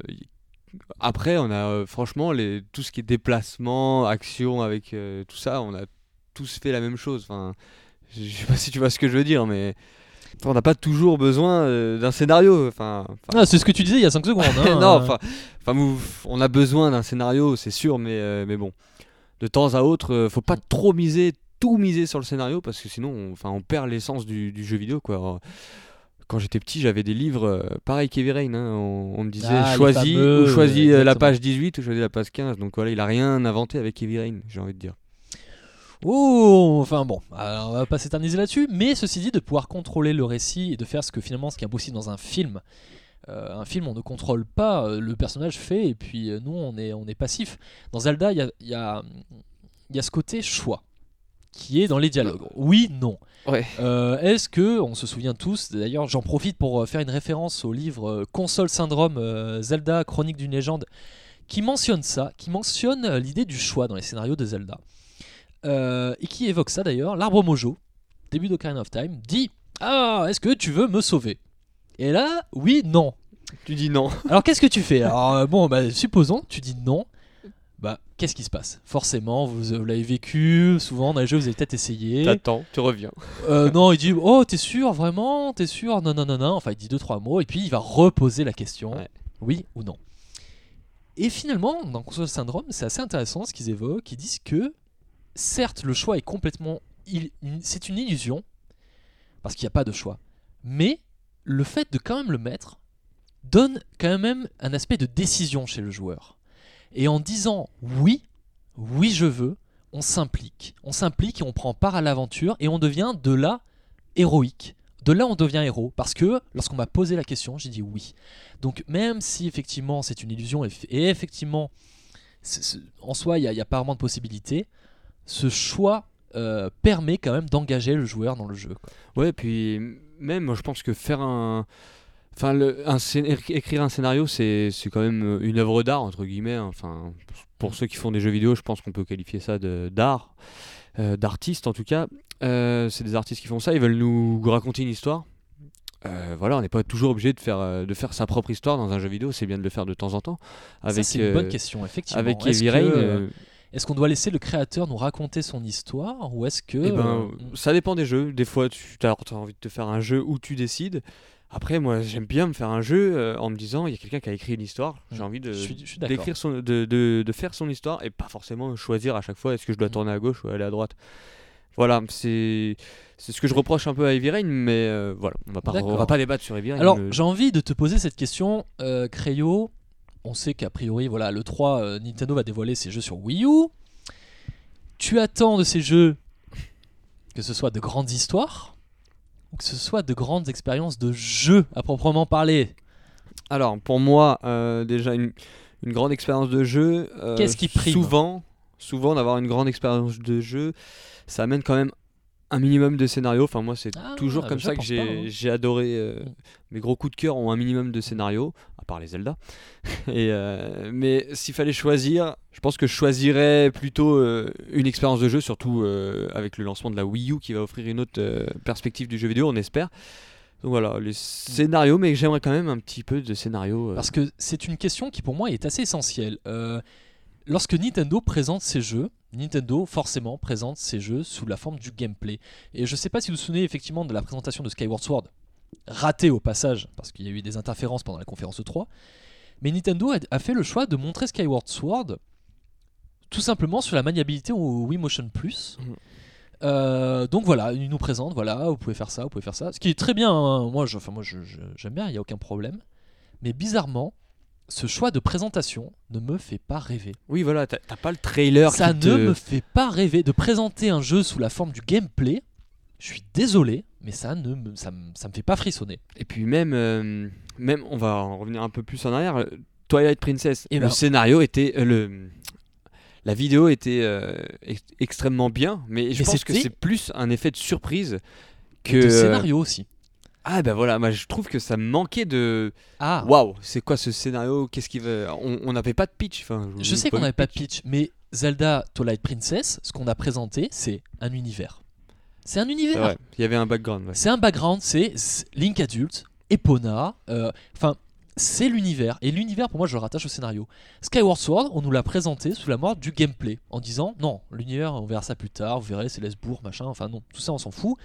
Après, on a euh, franchement les, tout ce qui est déplacement, action avec euh, tout ça, on a tous fait la même chose. Enfin, je je sais pas si tu vois ce que je veux dire, mais enfin, on n'a pas toujours besoin euh, d'un scénario. Enfin, enfin, Ah, c'est ce que tu disais il y a cinq secondes. hein. non, enfin, enfin, mou- on a besoin d'un scénario, c'est sûr, mais, euh, mais bon, de temps à autre, euh, faut pas trop miser, tout miser sur le scénario parce que sinon, on, enfin, on perd l'essence du, du jeu vidéo, quoi. Alors, quand j'étais petit, j'avais des livres euh, pareil qu'Heavy Rain, hein, on, on me disait Ah, les choisis, fameux, ou choisis euh, la exactement. page dix-huit ou choisis la page quinze. Donc voilà, il a rien inventé avec Heavy Rain, j'ai envie de dire. Oh, enfin bon, alors on va pas s'éterniser là-dessus, mais ceci dit, de pouvoir contrôler le récit et de faire ce que finalement, ce qui est impossible dans un film. Euh, un film, on ne contrôle pas, euh, le personnage fait, et puis euh, nous, on est, on est passif. Dans Zelda, il y a, il y, a, il y a ce côté choix qui est dans les dialogues. Oui, non. Ouais. Euh, Est-ce que, on se souvient tous, d'ailleurs, j'en profite pour euh, faire une référence au livre euh, Console Syndrome euh, Zelda Chronique d'une légende, qui mentionne ça, qui mentionne euh, l'idée du choix dans les scénarios de Zelda. Euh, et qui évoque ça d'ailleurs. L'arbre Mojo, début d'Ocarina of Time, dit ah, est-ce que tu veux me sauver? Et là, oui, non. Tu dis non. Alors qu'est-ce que tu fais? Alors euh, bon, bah, supposons, tu dis non. Bah, qu'est-ce qui se passe? Forcément, vous, euh, l'avez vécu, souvent dans les jeux, vous avez peut-être essayé. T'attends, tu reviens. Euh, non, il dit oh, t'es sûr, vraiment? T'es sûr? Non, non, non, non. Enfin, il dit deux, trois mots, et puis il va reposer la question Ouais. oui ou non. Et finalement, dans Console Syndrome, c'est assez intéressant ce qu'ils évoquent. Ils disent que certes, le choix est complètement. il- C'est une illusion, parce qu'il n'y a pas de choix. Mais le fait de quand même le mettre donne quand même un aspect de décision chez le joueur. Et en disant oui, oui je veux, on s'implique. On s'implique et on prend part à l'aventure et on devient de là héroïque. De là on devient héros. Parce que lorsqu'on m'a posé la question, j'ai dit oui. Donc même si effectivement c'est une illusion et, et effectivement c'est- c'est- en soi il n'y a, a pas vraiment de possibilité, ce choix euh, permet quand même d'engager le joueur dans le jeu, quoi. Ouais, puis même, moi je pense que faire un. Enfin, le, un scén- écrire un scénario, c'est c'est quand même une œuvre d'art, entre guillemets, hein. Enfin, pour ceux qui font des jeux vidéo, je pense qu'on peut qualifier ça de- d'art, euh, d'artiste en tout cas. Euh, c'est des artistes qui font ça, ils veulent nous raconter une histoire. Euh, voilà, on n'est pas toujours obligé de faire, euh, de faire sa propre histoire dans un jeu vidéo, c'est bien de le faire de temps en temps. Ça, c'est une euh, bonne question, effectivement. Avec Est-ce Heavy Rain, que, euh, est-ce qu'on doit laisser le créateur nous raconter son histoire ou est-ce que eh ben, euh, ça dépend des jeux. Des fois, tu as envie de te faire un jeu où tu décides. Après, moi, j'aime bien me faire un jeu euh, en me disant, il y a quelqu'un qui a écrit une histoire. J'ai Mm. envie de, je suis, je suis d'accord. d'écrire son, de, de, de faire son histoire et pas forcément choisir à chaque fois est-ce que je dois Mm. tourner à gauche ou aller à droite. Voilà, c'est c'est ce que je reproche un peu à Heavy Rain, mais euh, voilà, on va pas D'accord. on va pas débattre sur Heavy Rain. Alors, le- j'ai envie de te poser cette question, euh, Créo. on sait qu'a priori, voilà, le trois, euh, Nintendo va dévoiler ses jeux sur Wii U. Tu attends de ces jeux que ce soit de grandes histoires ou que ce soit de grandes expériences de jeu à proprement parler. Alors, pour moi, euh, déjà une, une grande expérience de jeu. euh, Qu'est-ce qui prime ? Souvent, souvent d'avoir une grande expérience de jeu, ça amène quand même un minimum de scénario. Enfin, moi, c'est Ah, toujours comme je ça que pense j'ai pas, hein. j'ai adoré. euh, Mm. Mes gros coups de cœur ont un minimum de scénario, à part les Zelda. Et, euh, mais s'il fallait choisir, je pense que je choisirais plutôt euh, une expérience de jeu, surtout euh, avec le lancement de la Wii U qui va offrir une autre euh, perspective du jeu vidéo, on espère. Donc voilà, les scénarios, mais j'aimerais quand même un petit peu de scénario. euh. Parce que c'est une question qui pour moi est assez essentielle. Euh, lorsque Nintendo présente ses jeux, Nintendo forcément présente ses jeux sous la forme du gameplay. Et je sais pas si vous vous souvenez effectivement de la présentation de Skyward Sword, ratée au passage, parce qu'il y a eu des interférences pendant la conférence E trois. Mais Nintendo a, a fait le choix de montrer Skyward Sword tout simplement sur la maniabilité au Wii Motion Plus. Mhm. Euh, donc voilà, il nous présente, voilà, vous pouvez faire ça, vous pouvez faire ça. Ce qui est très bien, hein. moi, je, enfin, moi je, je- j'aime bien, il n'y a aucun problème. Mais bizarrement, ce choix de présentation ne me fait pas rêver. Oui, voilà, t'as t'as pas le trailer Ça qui ne te... me fait pas rêver de présenter un jeu sous la forme du gameplay. Je suis désolé, mais ça ne me, ça me, ça me fait pas frissonner. Et puis même, euh, même, on va en revenir un peu plus en arrière. euh, Twilight Princess, Eh le ben- scénario était, euh, le, la vidéo était euh, ex- extrêmement bien, mais je Mais pense que c'était- c'est plus un effet de surprise que. Et de euh, scénario aussi. Ah ben voilà, moi je trouve que ça manquait de. Ah, Waouh, c'est quoi ce scénario? Qu'est-ce qu'il veut? On on n'avait pas de pitch. Enfin, je sais qu'on n'avait pas de pitch, mais Zelda Twilight Princess, ce qu'on a présenté, c'est un univers. C'est un C'est univers. vrai, il y avait un background. ouais. C'est un background, c'est z- Link adulte, Epona, euh, enfin, c'est l'univers. Et l'univers, pour moi, je le rattache au scénario. Skyward Sword, on nous l'a présenté sous la mort du gameplay, en disant non, l'univers, on verra ça plus tard, vous verrez, c'est Lesbourg, machin, enfin non, tout ça, on s'en fout.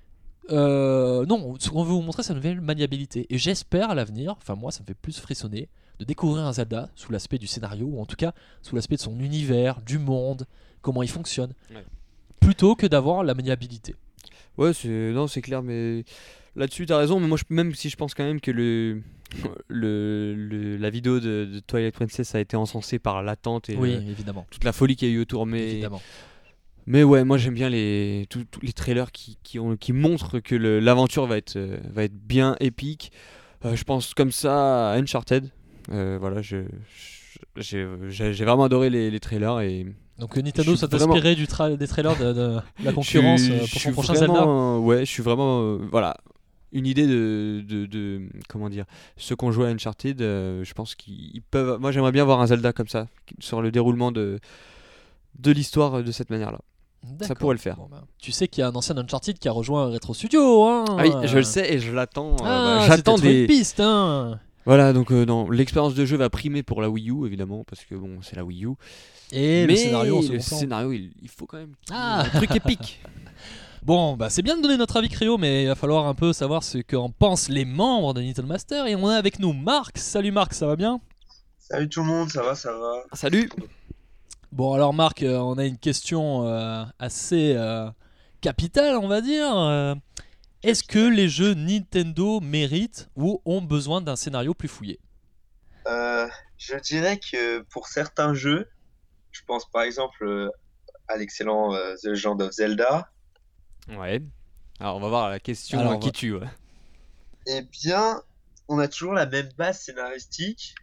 Euh, non, ce qu'on veut vous montrer, c'est une nouvelle maniabilité. Et j'espère à l'avenir, enfin, moi, ça me fait plus frissonner, de découvrir un Zelda sous l'aspect du scénario, ou en tout cas, sous l'aspect de son univers, du monde, comment il fonctionne, Ouais. plutôt que d'avoir la maniabilité. Ouais, c'est non, c'est clair, mais là-dessus t'as raison. Mais moi, je, même si je pense quand même que le, le, le- la vidéo de, de Twilight Princess a été encensée par l'attente et Oui, le- évidemment. toute la folie qu'il y a eu autour, mais évidemment. mais ouais, moi j'aime bien les tous tous les trailers qui qui, ont, qui montrent que le- l'aventure va être euh, va être bien épique. Euh, je pense comme ça à Uncharted. Euh, voilà, je je- j'ai j'ai j'ai vraiment adoré les, les trailers et Donc euh, Nintendo Je suis s'est vraiment- inspiré du tra- des trailers de, de la concurrence Je suis- euh, je pour suis son prochain Zelda. vraiment, euh, ouais, je suis vraiment euh, voilà une idée de, de, de- comment dire, ceux qui ont joué à Uncharted, euh, je pense qu'ils ils peuvent. Moi, j'aimerais bien voir un Zelda comme ça sur le déroulement de de l'histoire euh, de cette manière-là. Ça D'accord. pourrait le faire. Bon, bah, tu sais qu'il y a un ancien Uncharted qui a rejoint Retro Studio. Hein Ah oui, je le sais et je l'attends. euh, Ah, voilà, c'était J'attends trop une des. piste. Hein. Voilà, donc euh, non, l'expérience de jeu va primer pour la Wii U évidemment parce que bon, c'est la Wii U. Et Mais le scénario en second le plan. scénario, il, il faut quand même qu'il y ait Ah. un truc épique. Bon, bah c'est bien de donner notre avis Créo, mais il va falloir un peu savoir ce qu'en pensent les membres de Nintendo Master. Et on a avec nous Marc. Salut Marc, ça va bien? Salut tout le monde, ça va, ça va. Salut. Bon alors Marc, euh, on a une question euh, assez euh, capitale, on va dire. Euh, Est-ce que les jeux Nintendo méritent ou ont besoin d'un scénario plus fouillé? Euh, je dirais que pour certains jeux, je pense par exemple euh, à l'excellent euh, The Legend of Zelda, Ouais. Alors on va voir la question Alors, euh, on qui va- tue. Ouais. eh bien, on a toujours la même base scénaristique.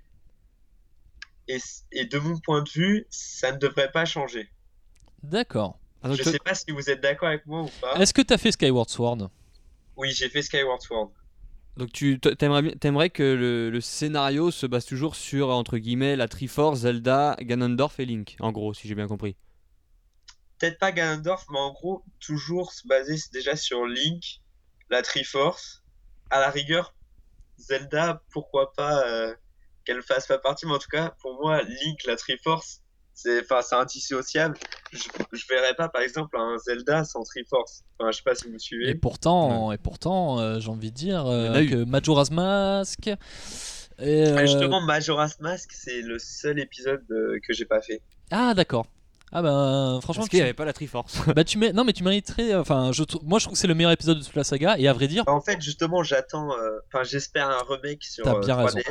Et, c- et de mon point de vue, ça ne devrait pas changer. D'accord. Ah, donc Je toi- sais pas si vous êtes d'accord avec moi ou pas. Est-ce que t'as fait Skyward Sword? Oui, j'ai fait Skyward Sword. Donc tu t- t'aimerais, bien- t'aimerais que le, le scénario se base toujours sur, entre guillemets, la Triforce, Zelda, Ganondorf et Link, en gros, si j'ai bien compris. Peut-être pas Ganondorf, mais en gros, toujours se baser déjà sur Link, la Triforce. À la rigueur, Zelda, pourquoi pas euh, qu'elle fasse pas partie, mais en tout cas, pour moi, Link, la Triforce, c'est enfin, c'est indissociable. Je, je verrais pas, par exemple, un Zelda sans Triforce. Enfin, je sais pas si vous me Et suivez. pourtant, et pourtant euh, j'ai envie de dire euh, Il y en a eu. que Majora's Mask. Et, euh, Mais justement, Majora's Mask, c'est le seul épisode euh, que j'ai pas fait. Ah d'accord. Ah ben franchement, Parce tu... qu'il n'y avait pas la Triforce. bah tu mets, non mais tu mériterais. Enfin, je trou- moi je trouve que c'est le meilleur épisode de toute la saga. Et à vrai dire, En fait, justement, j'attends, euh, enfin, j'espère un remake sur T'as euh, bien raison. trois D S.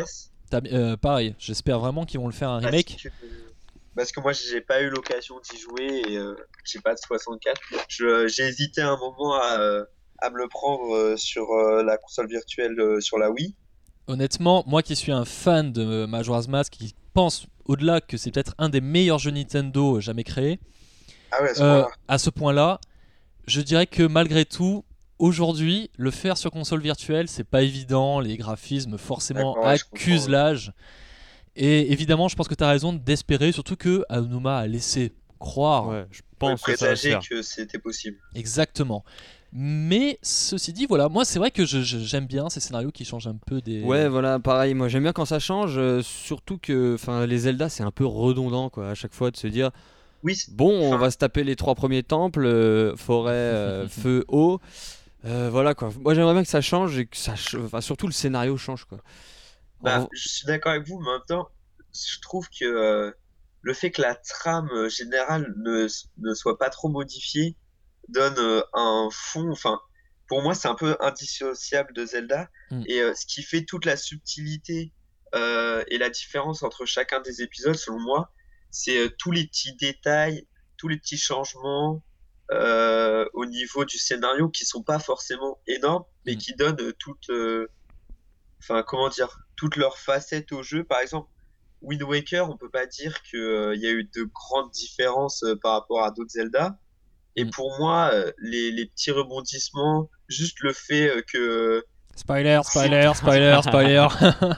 T'as- euh, pareil, j'espère vraiment qu'ils vont le faire un Parce remake. que, parce que moi, j'ai pas eu l'occasion d'y jouer et euh, j'ai pas de soixante-quatre. Je, j'ai hésité un moment à, euh, à me le prendre euh, sur euh, la console virtuelle euh, sur la Wii. Honnêtement, moi qui suis un fan de Majora's Mask, qui pense au-delà que c'est peut-être un des meilleurs jeux Nintendo jamais créés, Ah ouais, à ce euh, point-là. à ce point-là, je dirais que malgré tout, aujourd'hui, le faire sur console virtuelle, c'est pas évident. Les graphismes forcément D'accord, ouais, je accusent comprends, ouais. l'âge. Et évidemment, je pense que tu as raison d'espérer, surtout que Aonuma a laissé croire. Ouais, je On pense que ça va se présager faire. que c'était possible. Exactement. Mais ceci dit, voilà, moi c'est vrai que je- je- j'aime bien ces scénarios qui changent un peu des. Ouais, voilà, pareil. Moi, j'aime bien quand ça change, euh, surtout que, enfin, les Zelda, c'est un peu redondant, quoi, à chaque fois de se dire, Oui, c'est- bon, on Enfin- va se taper les trois premiers temples, euh, forêt, euh, feu, eau. Euh, voilà quoi. Moi, j'aimerais bien que ça change et que ça, ch- enfin, surtout le scénario change, quoi. bah, En- je suis d'accord avec vous, mais en même temps, je trouve que euh, le fait que la trame euh, générale ne, ne soit pas trop modifiée donne euh, un fond. Enfin, pour moi, c'est un peu indissociable de Zelda. Mm. Et euh, ce qui fait toute la subtilité euh, et la différence entre chacun des épisodes, selon moi, c'est euh, tous les petits détails, tous les petits changements euh, au niveau du scénario qui sont pas forcément énormes, mais Mm. qui donnent euh, toute, euh, enfin, comment dire, toutes leurs facettes au jeu. Par exemple, Wind Waker, on peut pas dire qu'il y a eu de grandes différences euh, par rapport à d'autres Zelda. Et Mm. pour moi, euh, les, les petits rebondissements, juste le fait euh, que Spoiler, spoiler, spoiler, spoiler.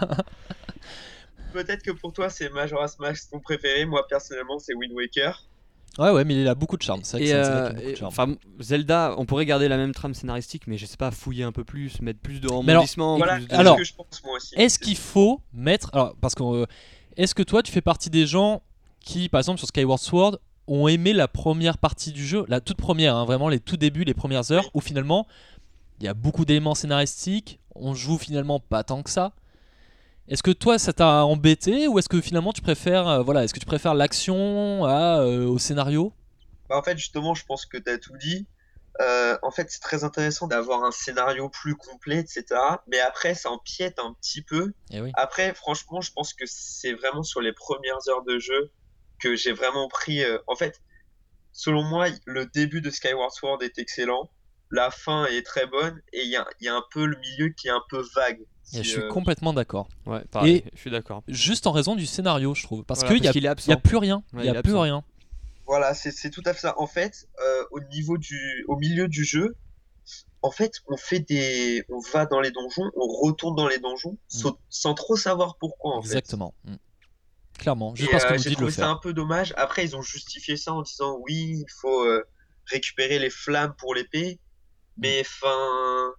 peut-être que pour toi c'est Majora's Mask ton préféré, moi personnellement c'est Wind Waker. Ouais, ouais, mais il a beaucoup de charme. C'est vrai que Et, c'est un Zelda euh, qui a beaucoup de et- charme. enfin, Zelda, on pourrait garder la même trame scénaristique, mais je sais pas, fouiller un peu plus, mettre plus de alors, rebondissements. Voilà, plus de- c'est alors, ce que je pense moi aussi. Est-ce qu'il faut mettre. Alors, parce que. euh, est-ce que toi, tu fais partie des gens qui, par exemple, sur Skyward Sword, ont aimé la première partie du jeu, la toute première, hein, vraiment les tout débuts, les premières heures, Oui. où finalement, il y a beaucoup d'éléments scénaristiques, on joue finalement pas tant que ça. Est-ce que toi, ça t'a embêté, ou est-ce que finalement, tu préfères, euh, voilà, est-ce que tu préfères l'action à, euh, au scénario? Bah, en fait, justement, je pense que tu as tout dit. Euh, en fait, c'est très intéressant d'avoir un scénario plus complet, et cetera. Mais après, ça empiète un petit peu. Eh oui. Après, franchement, je pense que c'est vraiment sur les premières heures de jeu que j'ai vraiment pris. euh, En fait, selon moi, le début de Skyward Sword est excellent. La fin est très bonne. Et il y a, il y a un peu le milieu qui est un peu vague. Et je Si, suis euh, complètement d'accord. Ouais, pareil, Et- je suis d'accord. Juste en raison du scénario, je trouve. Parce Voilà, qu'il n'y a, parce qu'il est il y a absent. plus rien. Il Ouais, n'y il a est plus absent. rien. Voilà, c'est c'est tout à fait ça. En fait, euh, au niveau du, au milieu du jeu, en fait, on fait des, on va dans les donjons, on retourne dans les donjons, sans, sans trop savoir pourquoi en Exactement. Mm. Clairement. fait. Juste Et parce euh, qu'on nous j'ai dit de le trouvé ça faire. un peu dommage. Après, ils ont justifié ça en disant oui, il faut euh, récupérer les flammes pour l'épée, mais enfin,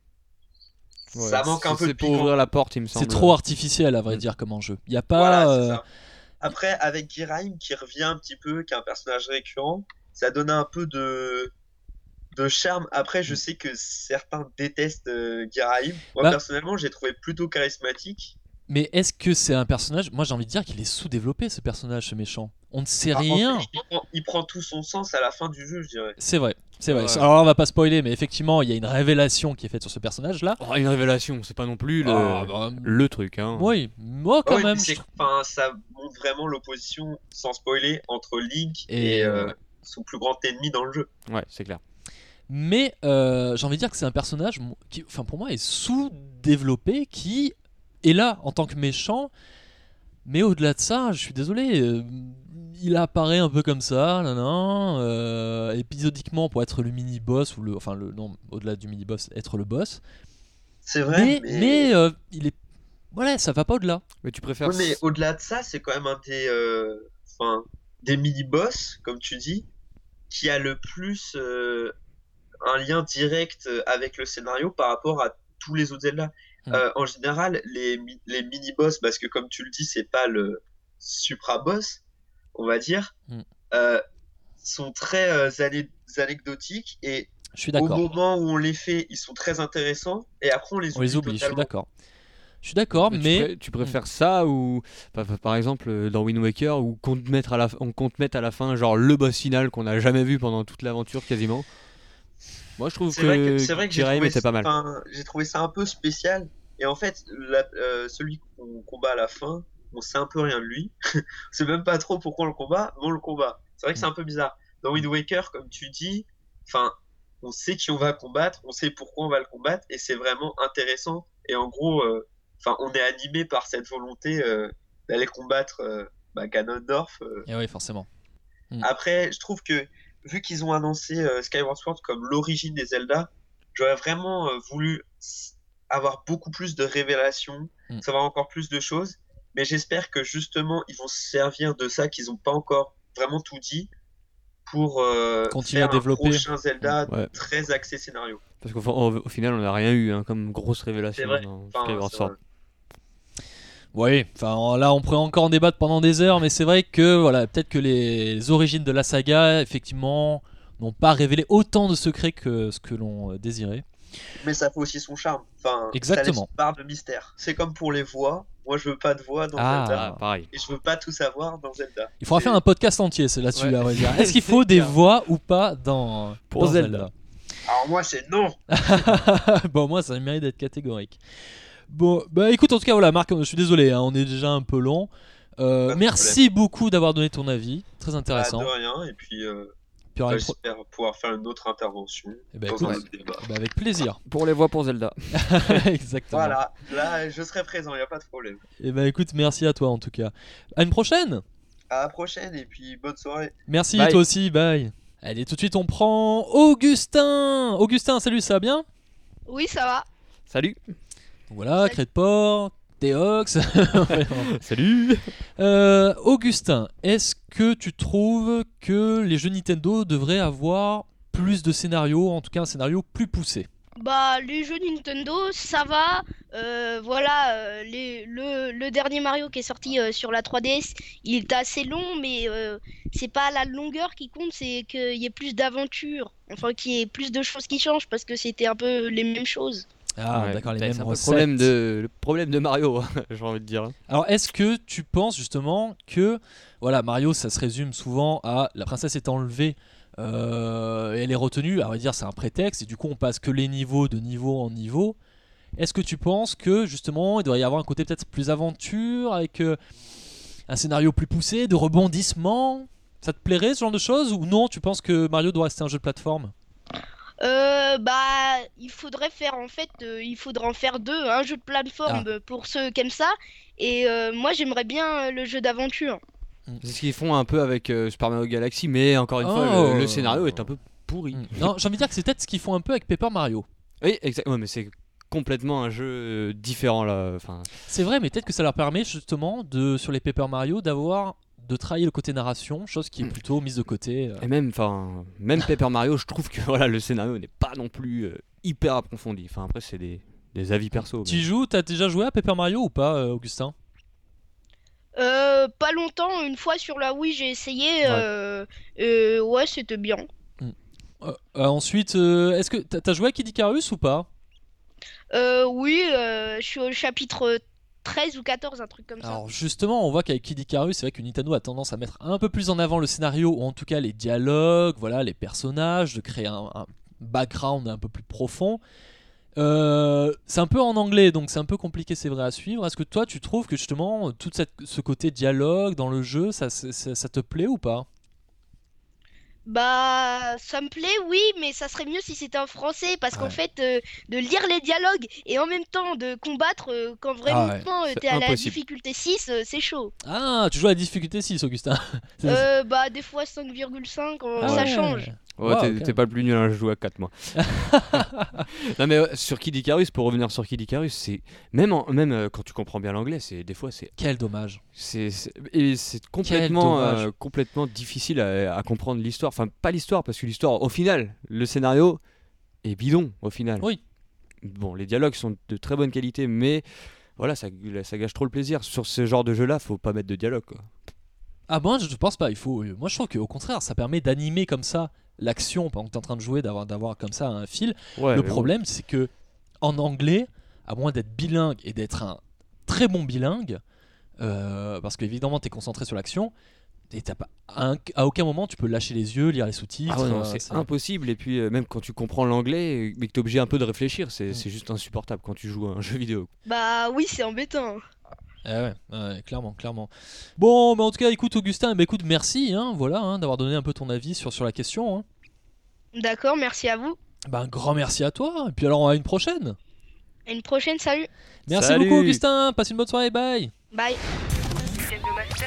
Ouais, ça manque un c'est- peu de C'est pour piquant. ouvrir la porte, il me semble. C'est trop artificiel, à vrai Mm. dire, comme enjeu. Il n'y a pas. Voilà, euh, c'est ça. Après, avec Giraim qui revient un petit peu, qui est un personnage récurrent, ça donne un peu de, de charme. Après, je sais que certains détestent euh, Giraim. Moi, Bah- personnellement, j'ai trouvé plutôt charismatique. Mais est-ce que c'est un personnage. Moi, j'ai envie de dire qu'il est sous-développé, ce personnage, ce méchant. On ne sait Ah, en rien. fait, il, prend, il prend tout son sens à la fin du jeu, je dirais. C'est vrai. C'est vrai. Ouais. Alors, on va pas spoiler, mais effectivement, il y a une révélation qui est faite sur ce personnage-là. Oh, une révélation, c'est pas non plus le, Ah, bah, le truc. Hein. Oui, moi, quand Ouais, même. c'est- je- enfin, ça montre vraiment l'opposition, sans spoiler, entre Link Et, et, euh, ouais. son plus grand ennemi dans le jeu. Ouais, c'est clair. Mais euh, j'ai envie de dire que c'est un personnage mo- qui, enfin, pour moi, est sous-développé, qui est là en tant que méchant. Mais au-delà de ça, je suis désolé, euh, il apparaît un peu comme ça, nan, nan, euh, épisodiquement pour être le mini-boss, ou le, enfin, le, non, au-delà du mini-boss, être le boss. C'est vrai, mais mais, mais, euh, il est. Voilà, ça va pas au-delà. Mais tu préfères. Ouais, mais au-delà de ça, c'est quand même un des, euh, enfin, des mini-boss, comme tu dis, qui a le plus euh, un lien direct euh, avec le scénario par rapport à tous les autres Zelda. Mm. Euh, en général, les, mi- les mini-boss, parce que comme tu le dis, c'est pas le supra-boss, on va dire, Mm. euh, sont très euh, ané- anecdotiques et Je suis au d'accord. moment où on les fait, ils sont très intéressants et après on les On les oublie, je suis totalement. d'accord. Je suis d'accord, Mais tu mais. pré- tu préfères ça ou par, par- par exemple euh, dans Wind Waker où qu'on te mette à la f- on compte mettre à la fin genre le boss final qu'on n'a jamais vu pendant toute l'aventure quasiment. Moi je trouve C'est vrai que, que c'est vrai que j'ai Giraim trouvé, était pas mal. enfin, j'ai trouvé ça un peu spécial Et en fait, la- euh, celui qu'on combat à la fin, on sait un peu rien de lui. On sait même pas trop pourquoi on le combat, mais on le combat. C'est vrai que c'est un peu bizarre. Dans Wind Waker, comme tu dis, enfin, on sait qui on va combattre, on sait pourquoi on va le combattre, et c'est vraiment intéressant. Et en gros, euh, enfin, on est animé par cette volonté euh, d'aller combattre euh, bah, Ganondorf. euh. Et oui, forcément. Après, je trouve que vu qu'ils ont annoncé euh, Skyward Sword comme l'origine des Zelda, j'aurais vraiment euh, voulu s- avoir beaucoup plus de révélations, Mm. savoir encore plus de choses. Mais j'espère que justement, ils vont se servir de ça, qu'ils n'ont pas encore vraiment tout dit, pour euh, Continuer faire à développer. un prochain Zelda Ouais. très axé scénario. Parce qu'au au, au final, on n'a rien eu hein, comme grosse C'est révélation vrai. dans Enfin, Skyward c'est Sword. vrai. Oui, enfin là on pourrait encore en débattre pendant des heures, mais c'est vrai que voilà, peut-être que les origines de la saga, effectivement, n'ont pas révélé autant de secrets que ce que l'on euh, désirait. Mais ça fait aussi son charme. Enfin, Exactement. ça laisse une part de mystère. C'est comme pour les voix. Moi, je veux pas de voix dans Ah. Zelda. Ah, pareil. Et je veux pas tout savoir dans Zelda. Il faudra C'est- faire un podcast entier c'est là-dessus, Ouais. là, on va dire. Est-ce qu'il C'est faut des clair. voix ou pas dans, Pour dans Zelda. Alors moi, c'est non. Bon, moi ça mérite d'être catégorique. Bon, bah écoute, en tout cas, voilà, Marc, je suis désolé, hein, on est déjà un peu long. Euh, Pas de merci beaucoup d'avoir donné ton avis, très Bah, intéressant. de rien. Et puis, euh, Puis il y aura une pro- j'espère pouvoir faire une autre intervention Eh ben, dans écoute, un autre débat. bah, avec plaisir. Pour les voix pour Zelda. Exactement. Voilà, là, je serai présent, il n'y a pas de problème. Et bah écoute, merci à toi en tout cas. À une prochaine. À la prochaine et puis bonne soirée. Merci, Bye. toi aussi, bye. Allez, tout de suite, on prend Augustin. Augustin, salut, ça va bien? Oui, ça va. Salut. Donc voilà, Salut. Crédport, Théox. Salut. Euh, Augustin, est-ce que tu trouves que les jeux Nintendo devraient avoir plus de scénarios, en tout cas un scénario plus poussé? Bah, les jeux Nintendo, ça va. Euh, voilà, euh, les, le, le dernier Mario qui est sorti euh, sur la trois D S, il était assez long, mais euh, c'est pas la longueur qui compte, c'est qu'il y ait plus d'aventures. Enfin, qu'il y ait plus de choses qui changent, parce que c'était un peu les mêmes choses. Ah, Ouais, d'accord, les c'est mêmes un peu le recettes. problème de le problème de Mario, j'ai envie de dire. Alors, est-ce que tu penses justement que voilà, Mario, ça se résume souvent à la princesse est enlevée euh, et elle est retenue. À vrai dire, c'est un prétexte et du coup, on passe que les niveaux de niveau en niveau. Est-ce que tu penses que justement, il devrait y avoir un côté peut-être plus aventure avec euh, un scénario plus poussé, de rebondissement? Ça te plairait ce genre de choses ou non? Tu penses que Mario doit rester un jeu de plateforme? Euh, bah, il faudrait faire en fait, euh, il faudrait en faire deux, un jeu de plateforme Ah. euh, pour ceux qui aiment ça, et euh, moi j'aimerais bien euh, le jeu d'aventure. C'est ce qu'ils font un peu avec euh, Super Mario Galaxy, mais encore une fois, Oh. le, le scénario est un peu pourri. Hmm. Non, j'ai envie de dire que c'est peut-être ce qu'ils font un peu avec Paper Mario. Oui, exactement, mais c'est complètement un jeu euh, différent là. Enfin, C'est vrai, mais peut-être que ça leur permet justement de, sur les Paper Mario, d'avoir de travailler le côté narration, chose qui est plutôt mise de côté. euh. et même, enfin, même Paper Mario, je trouve que voilà, le scénario n'est pas non plus euh, hyper approfondi. Enfin, après, c'est des, des avis perso. Tu mais- joues, t'as déjà joué à Paper Mario ou pas, euh, Augustin? Euh, pas longtemps, une fois sur la Wii, j'ai essayé, Ouais. euh, euh, ouais, c'était bien. Euh, euh, Ensuite, euh, est-ce que t'as t'as joué à Kid Icarus ou pas? Euh, oui, euh, je suis au chapitre treize ou quatorze, un truc comme ça. Alors justement, on voit qu'avec Kid Icarus, c'est vrai que Nintendo a tendance à mettre un peu plus en avant le scénario, ou en tout cas les dialogues, voilà, les personnages, de créer un, un background un peu plus profond. Euh, c'est un peu en anglais, donc c'est un peu compliqué, c'est vrai, à suivre. Est-ce que toi, tu trouves que justement, tout cette, ce côté dialogue dans le jeu, ça, ça, ça- ça te plaît ou pas? Bah, ça me plaît, oui, mais ça serait mieux si c'était en français, parce qu'en Ouais. fait, euh, de lire les dialogues et en même temps de combattre, euh, quand vraiment Ah ouais, euh, c'est t'es à la impossible. difficulté six, euh, c'est chaud. Ah, tu joues à la difficulté six, Augustin. C'est- Euh, bah, des fois cinq virgule cinq, euh, Ah ça ouais. change. Ouais, Wow, t'es ok. t'es pas le plus nul, hein, je joue à quatre moi. Non mais ouais, sur Kid Icarus, pour revenir sur Kid Icarus, c'est même en- même euh, quand tu comprends bien l'anglais, c'est des fois c'est Quel dommage. c'est c'est- et c'est complètement dommage. euh, complètement difficile à, à comprendre l'histoire. Enfin pas l'histoire parce que l'histoire au final, le scénario est bidon au final. Oui. Bon, les dialogues sont de très bonne qualité, mais voilà, ça, ça gâche trop le plaisir. Sur ce genre de jeu-là, faut pas mettre de dialogue, quoi. Ah bon, je pense pas, il faut. Moi je trouve qu'au contraire, ça permet d'animer comme ça l'action pendant que t'es en train de jouer, d'avoir, d'avoir comme ça un fil. Ouais, Le mais problème, c'est que en anglais, à moins d'être bilingue et d'être un très bon bilingue, euh, parce qu'évidemment t'es concentré sur l'action, Et t'as pas, à, un- à aucun moment tu peux lâcher les yeux, lire les sous-titres. Ah ouais, non, euh, c'est c'est- impossible. Et puis, euh, même quand tu comprends l'anglais, mais que tu es obligé un peu de réfléchir, c'est Mm. c'est juste insupportable quand tu joues à un jeu vidéo. Bah oui, c'est embêtant. Eh ouais, ouais, clairement, clairement. Bon, mais en tout cas, écoute, Augustin, bah, écoute, merci, hein, voilà, hein, d'avoir donné un peu ton avis sur, sur la question. Hein. D'accord, merci à vous. Bah, un grand merci à toi. Et puis alors, à une prochaine. À une prochaine, salut. Merci Salut. beaucoup, Augustin. Passe une bonne soirée. Bye. Bye. Nintendo Master.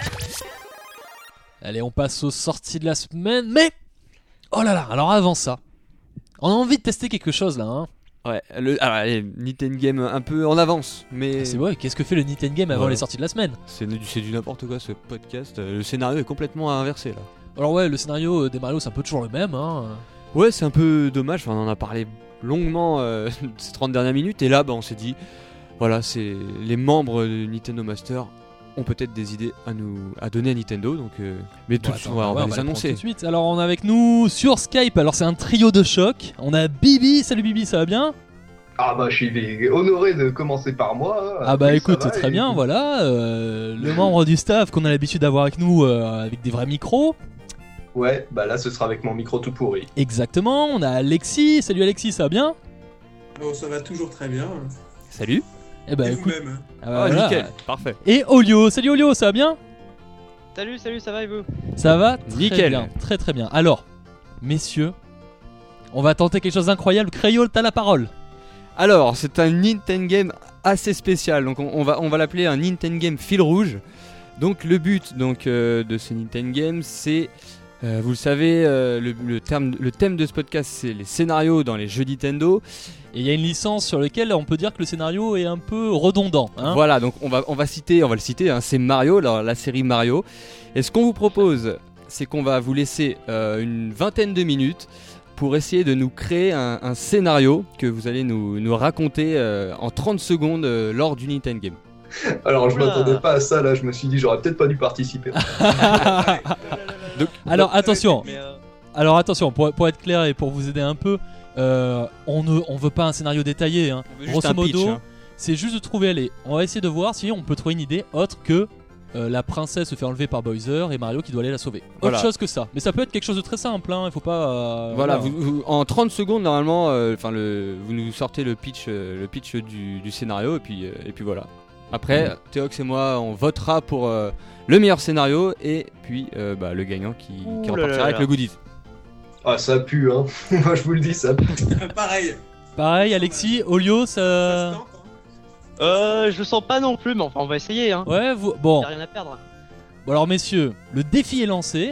Allez, on passe aux sorties de la semaine. Mais oh là là. Alors avant ça, on a envie de tester quelque chose là. Hein. Ouais, le, alors, allez, Nintendo Game un peu en avance, mais C'est vrai. Qu'est-ce que fait le Nintendo Game avant Voilà. les sorties de la semaine? c'est du, c'est du n'importe quoi ce podcast. Euh, Le scénario est complètement inversé là. Alors ouais, le scénario euh, des Mario, c'est un peu toujours le même. Hein. Ouais, c'est un peu dommage. Enfin, on en a parlé longuement euh, ces trente dernières minutes, et là, bah, on s'est dit, voilà, c'est les membres de Nintendo Master ont peut-être des idées à nous à donner à Nintendo, donc euh, mais tout Bon, de suite, attends, on va, on ouais, va on les va les annoncer. prendre tout de suite. Alors on est avec nous sur Skype. Alors c'est un trio de choc. On a Bibi. Salut Bibi, ça va bien? Ah bah je suis honoré de commencer par moi. hein. Ah bah Oui, ça écoute, va, très et- bien, voilà. euh, le membre du staff qu'on a l'habitude d'avoir avec nous euh, avec des vrais micros. Ouais, bah là ce sera avec mon micro tout pourri. Exactement. On a Alexis. Salut Alexis, ça va bien? Oh, ça va toujours très bien. Salut. Eh bah Et écoute. vous-même? ah bah, Ah, voilà. nickel, parfait. Et Olio. Salut Olio, ça va bien? Salut, salut, ça va et vous? Ça va très Nickel. bien, très très bien. Alors, messieurs, on va tenter quelque chose d'incroyable. Créole, t'as la parole. Alors, c'est un Nintendo Game assez spécial. Donc, on, on va, on va l'appeler un Nintendo Game fil rouge. Donc, le but donc, euh, de ce Nintendo Game, c'est, euh, vous le savez, euh, le, le, terme, le thème de ce podcast, c'est les scénarios dans les jeux Nintendo. Et il y a une licence sur laquelle on peut dire que le scénario est un peu redondant. Hein. Voilà, donc on va, on va citer, on va le citer, hein, c'est Mario, la, la série Mario. Et ce qu'on vous propose, c'est qu'on va vous laisser euh, une vingtaine de minutes pour essayer de nous créer un, un scénario que vous allez nous, nous raconter euh, en trente secondes euh, lors du Nintendo Game. Alors je Oula. m'attendais pas à ça là, je me suis dit j'aurais peut-être pas dû participer. Donc, Alors attention, Mais, euh, alors attention, pour, pour être clair et pour vous aider un peu, euh, on ne on veut pas un scénario détaillé. Hein. on veut juste Grosso un pitch, modo, hein. c'est juste de trouver. Allez, on va essayer de voir si on peut trouver une idée autre que euh, la princesse se fait enlever par Bowser et Mario qui doit aller la sauver. Voilà. Autre chose que ça. Mais ça peut être quelque chose de très simple. Hein. Il faut pas. euh, Voilà, vous- vous- en trente secondes normalement, euh, enfin le, vous nous sortez le pitch, euh, le pitch du, du scénario et puis, euh, et puis voilà. Après, Théox et moi, on votera pour euh, le meilleur scénario et puis euh, bah, le gagnant qui, qui Ouh là repartira là avec là. le goodies. Ah ça pue hein, moi je vous le dis ça pue. Pareil. Pareil, Alexis, Olio, Ça ça. se tente, hein. euh, je le sens pas non plus, mais enfin, on va essayer. Hein. Ouais, vous... bon. Y'a rien à perdre. Bon alors messieurs, le défi est lancé.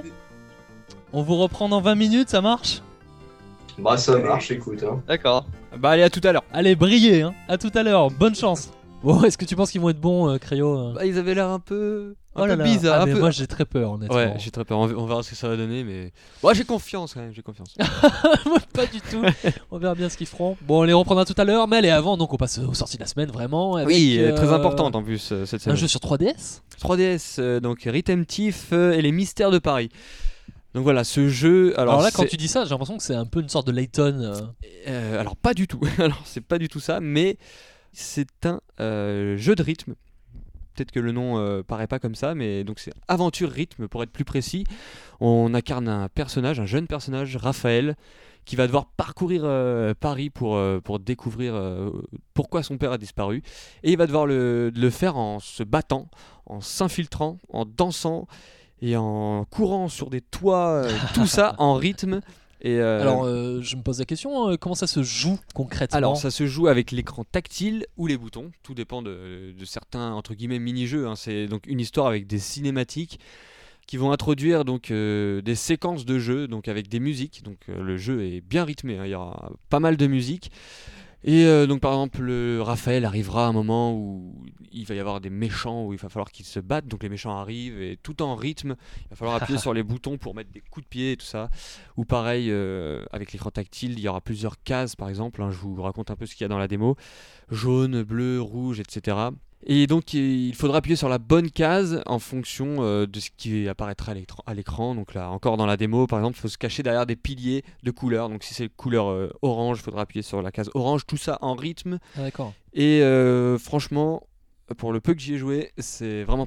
On vous reprend dans vingt minutes, ça marche? Bah ça marche écoute hein. D'accord. Bah allez, à tout à l'heure. Allez, brillez, hein. À tout à l'heure, bonne chance. Bon, est-ce que tu penses qu'ils vont être bons, euh, Créo euh Bah, ils avaient l'air un peu, un Oh là peu là. bizarre. Ah, un mais peu... moi j'ai très peur, honnêtement. Ouais, j'ai très peur. On v- on verra ce que ça va donner, mais ouais, j'ai confiance quand même. J'ai confiance. Moi, pas du tout. On verra bien ce qu'ils feront. Bon, on les reprendra tout à l'heure, mais allez, avant, donc on passe aux sorties de la semaine, vraiment. Avec, oui, euh, très euh, importante en plus euh, cette Un semaine. jeu sur trois D S. trois D S, euh, donc Rhythm Thief euh, et les Mystères de Paris. Donc voilà, ce jeu. Alors, Alors, là, quand c'est- tu dis ça, j'ai l'impression que c'est un peu une sorte de Layton. euh. Euh, alors pas du tout. Alors c'est pas du tout ça, mais c'est un euh, jeu de rythme. Peut-être que le nom euh, paraît pas comme ça, mais donc c'est aventure rythme pour être plus précis. On incarne un personnage, un jeune personnage, Raphaël, qui va devoir parcourir euh, Paris pour, euh, pour découvrir euh, pourquoi son père a disparu. Et il va devoir le, le faire en se battant, en s'infiltrant, en dansant et en courant sur des toits, euh, tout ça en rythme. Et, euh, Alors, euh, je me pose la question, euh, comment ça se joue concrètement? alors, ça se joue avec l'écran tactile ou les boutons. Tout dépend de, de certains entre guillemets mini-jeux. hein. C'est donc une histoire avec des cinématiques qui vont introduire donc euh, des séquences de jeu, donc avec des musiques. Donc euh, le jeu est bien rythmé. hein. Il y aura pas mal de musique. Et euh, donc par exemple, le Raphaël arrivera à un moment où il va y avoir des méchants où il va falloir qu'ils se battent. Donc les méchants arrivent et tout en rythme, il va falloir appuyer sur les boutons pour mettre des coups de pied et tout ça. Ou pareil, euh, avec l'écran tactile, il y aura plusieurs cases par exemple. hein, je vous raconte un peu ce qu'il y a dans la démo. Jaune, bleu, rouge, et cetera. Et donc il faudra appuyer sur la bonne case en fonction euh, de ce qui apparaîtra à l'écran- à l'écran. Donc là encore dans la démo par exemple, il faut se cacher derrière des piliers de couleurs. Donc si c'est couleur euh, orange, il faudra appuyer sur la case orange. Tout ça en rythme. Ah, d'accord. Et euh, franchement, pour le peu que j'y ai joué, c'est vraiment pas mal.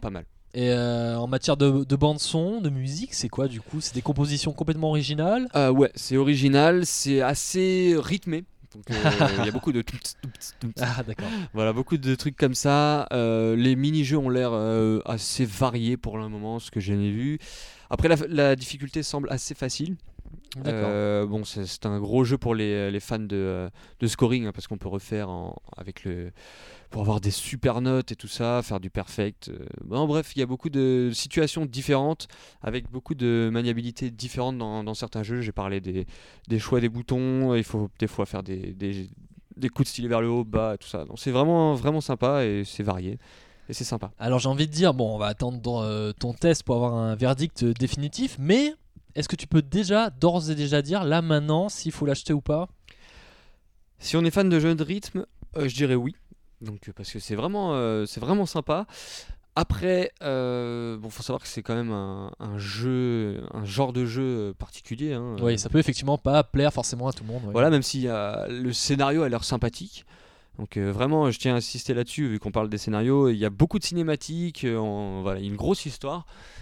Et euh, en matière de, de bande son, de musique, c'est quoi du coup? C'est des compositions complètement originales? Euh, ouais, c'est original, c'est assez rythmé. Donc euh, il y a beaucoup de Ah d'accord. voilà, beaucoup de trucs comme ça. Euh, les mini-jeux ont l'air euh, assez variés pour le moment, ce que j'en ai vu. Après la, la difficulté semble assez facile. D'accord. Euh, bon, c'est, c'est un gros jeu pour les, les fans de, euh, de scoring, hein, parce qu'on peut refaire en, avec le pour avoir des super notes et tout ça, faire du perfect. Euh, bon, bref, il y a beaucoup de situations différentes avec beaucoup de maniabilité différentes dans, dans certains jeux. J'ai parlé des, des choix des boutons. Il faut des fois faire des, des, des coups de stylet vers le haut, bas, tout ça. Donc c'est vraiment vraiment sympa et c'est varié. Et c'est sympa. Alors j'ai envie de dire, bon, on va attendre euh, ton test pour avoir un verdict euh, définitif, mais est-ce que tu peux déjà, d'ores et déjà dire, là maintenant, s'il faut l'acheter ou pas? Si on est fan de jeux de rythme, euh, je dirais oui. Donc, parce que c'est vraiment, euh, c'est vraiment sympa. Après, euh, bon, faut savoir que c'est quand même un, un jeu, un genre de jeu particulier. Hein. Oui, ça peut effectivement pas plaire forcément à tout le monde. Ouais. Voilà, même si euh, le scénario a l'air sympathique. Donc euh, vraiment, je tiens à insister là-dessus, vu qu'on parle des scénarios. Il y a beaucoup de cinématiques, euh, en- voilà, une grosse histoire.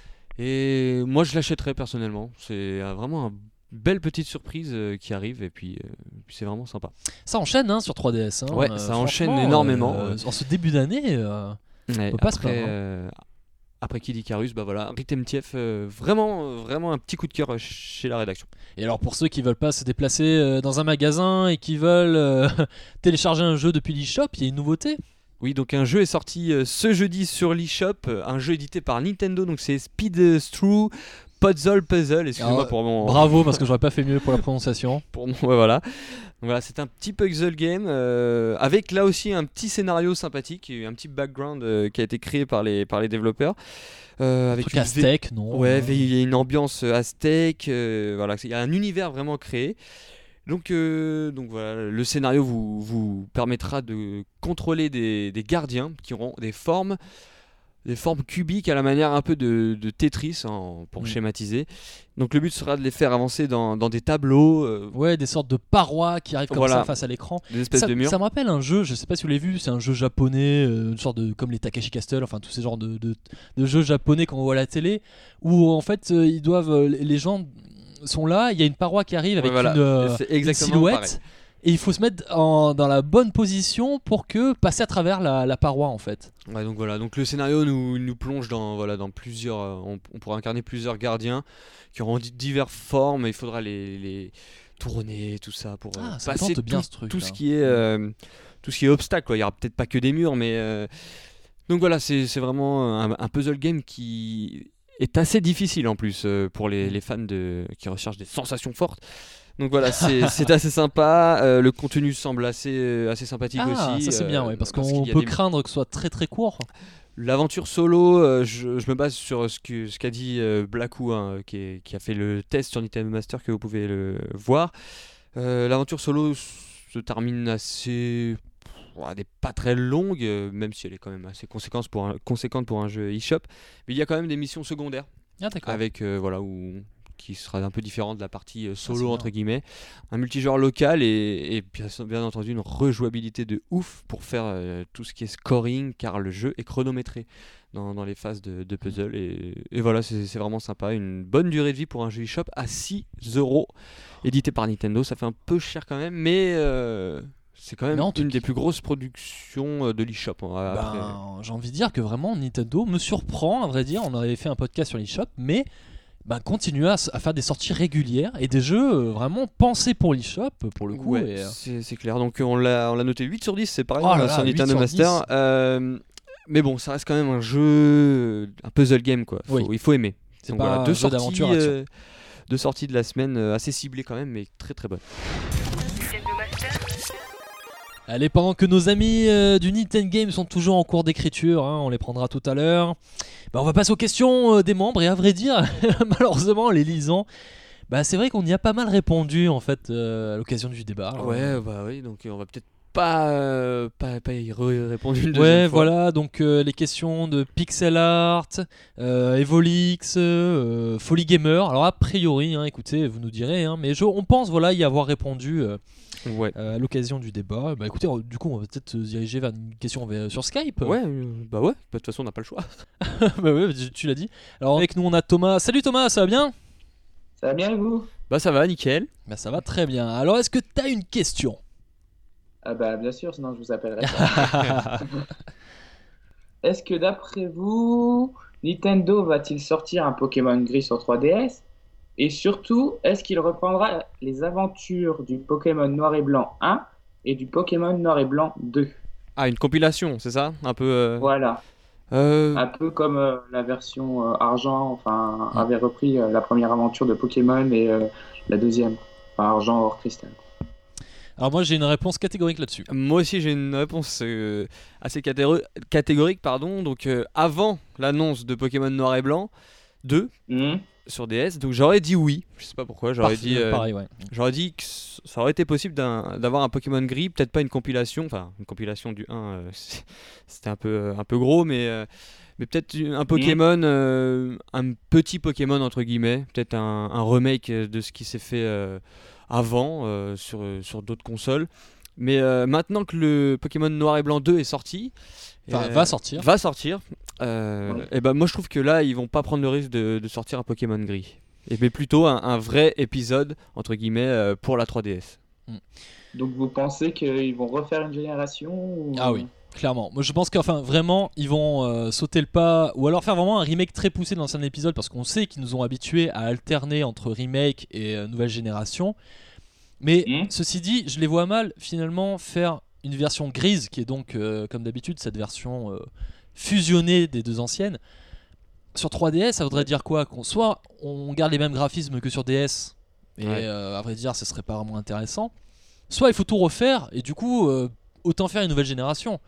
Et moi, je l'achèterais personnellement. C'est euh, vraiment une belle petite surprise euh, qui arrive, et puis, euh, puis c'est vraiment sympa. Ça enchaîne hein, sur trois D S. Hein. Ouais, Euh, ça enchaîne franchement, énormément. euh, en ce début d'année, euh, Ouais, peut pas se après, plaindre, hein. euh, après Kid Icarus, bah voilà, Rhythm T F, euh, vraiment, euh, vraiment un petit coup de cœur euh, chez la rédaction. Et alors pour ceux qui veulent pas se déplacer euh, dans un magasin et qui veulent euh, télécharger un jeu depuis l'eShop, il y a une nouveauté. Oui, donc un jeu est sorti euh, ce jeudi sur l'eShop, euh, un jeu édité par Nintendo, donc c'est Speed Through Puzzle Puzzle, excusez-moi Alors, pour mon... Bravo parce que j'aurais pas fait mieux pour la prononciation. pour mon ouais, voilà. Donc voilà, c'est un petit puzzle game euh, avec là aussi un petit scénario sympathique, et un petit background euh, qui a été créé par les, par les développeurs. Euh, avec Truc une aztèque, non? Ouais, euh, il y a une ambiance euh, aztèque, euh, voilà, il y a un univers vraiment créé. Donc, euh, donc voilà, le scénario vous, vous permettra de contrôler des, des gardiens qui auront des formes, des formes cubiques à la manière un peu de, de Tetris, hein, pour Mm. schématiser. Donc le but sera de les faire avancer dans, dans des tableaux, euh, Ouais, des sortes de parois qui arrivent comme Voilà. ça face à l'écran. des espèces Ça, de murs. ça me rappelle un jeu, je sais pas si vous l'avez vu, c'est un jeu japonais, euh, une sorte de comme les Takeshi Castle, enfin tous ces genres de, de, de jeux japonais qu'on voit à la télé, où en fait euh, ils doivent, euh, les gens sont là, il y a une paroi qui arrive avec Ouais, voilà, une, euh, c'est une exactement silhouette, pareil. et il faut se mettre en- dans la bonne position pour que passer à travers la, la paroi en fait. Ouais, donc voilà, donc le scénario nous, nous plonge dans, voilà, dans plusieurs, euh, on, on pourra incarner plusieurs gardiens qui auront di- diverses formes, et il faudra les, les tourner, tout ça, pour euh, Ah, ça me passer tente bien tout, ce truc, tout là. ce qui est euh, tout ce qui est obstacle, quoi. Il y aura peut-être pas que des murs, mais euh, donc voilà, c'est c'est vraiment un, un puzzle game qui est assez difficile en plus euh, pour les, les fans de, qui recherchent des sensations fortes. Donc voilà, c'est c'est assez sympa. Euh, le contenu semble assez, euh, assez sympathique Ah, aussi. ça c'est euh, bien, ouais, parce qu'on qu'il y a peut des- craindre que ce soit très très court. L'aventure solo, euh, je, je me base sur ce que ce qu'a dit euh, Blackou, hein, qui, est- qui a fait le test sur Nintendo Master, que vous pouvez le voir. Euh, L'aventure solo se termine assez, pff, ouais, elle n'est pas très longue, euh, même si elle est quand même assez conséquente pour un, conséquente pour un jeu eShop. Mais il y a quand même des missions secondaires, Ah d'accord. avec euh, voilà, où, qui sera un peu différent de la partie euh, c'est solo bien. entre guillemets, un multijoueur local, et, et bien, bien entendu une rejouabilité de ouf pour faire euh, tout ce qui est scoring, car le jeu est chronométré dans, dans les phases de, de puzzle, et, et voilà, c'est c'est vraiment sympa, une bonne durée de vie pour un jeu eShop à six euros, édité par Nintendo. Ça fait un peu cher quand même, mais euh, c'est quand même Mais en tout une cas- des plus grosses productions euh, de l'eShop, hein, après. Ben, j'ai envie de dire que vraiment Nintendo me surprend, à vrai dire. On avait fait un podcast sur l'eShop, mais ben, continue à, s- à faire des sorties régulières et des jeux euh, vraiment pensés pour l'eShop, pour le coup. Ouais, et, euh, c'est c'est clair. Donc euh, on l'a on l'a noté huit sur dix, c'est pareil, Oh hein, là sur là, huit Nintendo sur Master. dix. Euh, mais bon, ça reste quand même un jeu, un puzzle game, quoi. Faut- Oui. Il faut aimer. C'est Donc pas voilà, un deux jeu sorties, d'aventure action. euh, deux sorties de la semaine, euh, assez ciblées quand même, mais très très bonnes. Nintendo Master. Allez, pendant que nos amis euh, du Nintendo Game sont toujours en cours d'écriture, hein, on les prendra tout à l'heure, ben, on va passer aux questions euh, des membres. Et à vrai dire, malheureusement, en les lisant, bah, c'est vrai qu'on y a pas mal répondu en fait euh, à l'occasion du débat. Ouais, bah oui, donc euh, on va peut-être pas, euh, pas, pas y re- répondu une deuxième Ouais, fois. voilà, donc euh, les questions de pixel art, euh, Evolix, euh, Folly Gamer. Alors a priori, hein, écoutez, vous nous direz, hein, mais je, on pense voilà y avoir répondu euh, Ouais. euh, à l'occasion du débat. Bah écoutez, on- du coup, on va peut-être se diriger vers une question vers- sur Skype. Ouais, euh, bah ouais, de toute façon on n'a pas le choix. Bah ouais, tu, tu l'as dit. Alors avec nous, on a Thomas. Salut Thomas, ça va bien? Ça va bien et vous? Bah ça va, nickel. Bah ça va très bien. Alors est-ce que t'as une question? Ah bah bien sûr, sinon je vous appellerai pas. Est-ce que d'après vous, Nintendo va-t-il sortir un Pokémon gris sur trois D S? Et surtout, est-ce qu'il reprendra les aventures du Pokémon Noir et Blanc un et du Pokémon Noir et Blanc deux? Ah, une compilation, c'est ça? Un peu. Euh... Voilà, euh, un peu comme euh, la version euh, argent, enfin, avait repris euh, la première aventure de Pokémon et euh, la deuxième, enfin argent hors cristal. Alors moi j'ai une réponse catégorique là-dessus. Moi aussi j'ai une réponse euh, assez catéro- catégorique, pardon. Donc euh, avant l'annonce de Pokémon Noir et Blanc deux Mhm. sur D S, donc j'aurais dit oui. Je sais pas pourquoi, j'aurais Parfait, dit. euh, pareil, ouais. J'aurais dit que c- ça aurait été possible d'un- d'avoir un Pokémon gris, peut-être pas une compilation, enfin une compilation du un, euh, c'est- c'était un peu, euh, un peu gros, mais, euh, mais peut-être un Pokémon, euh, un petit Pokémon entre guillemets, peut-être un, un remake de ce qui s'est fait euh, avant euh, sur, sur d'autres consoles. Mais euh, maintenant que le Pokémon Noir et Blanc deux est sorti, Enfin, euh, va sortir. va sortir, euh, Ouais. et ben moi je trouve que là ils vont pas prendre le risque de, de sortir un Pokémon gris. Et mais plutôt un, un vrai épisode entre guillemets euh, pour la trois D S. Donc vous pensez qu'ils vont refaire une génération ou... Ah oui. Clairement, moi je pense qu'enfin vraiment ils vont euh, sauter le pas ou alors faire vraiment un remake très poussé de l'ancien épisode parce qu'on sait qu'ils nous ont habitués à alterner entre remake et euh, nouvelle génération. Mais Mhm. ceci dit, je les vois mal finalement faire une version grise qui est donc euh, comme d'habitude cette version euh, fusionnée des deux anciennes. Sur trois D S, ça voudrait dire quoi? Qu'on soit on garde les mêmes graphismes que sur D S et Ouais. euh, à vrai dire, ce serait pas vraiment intéressant. Soit il faut tout refaire et du coup euh, autant faire une nouvelle génération.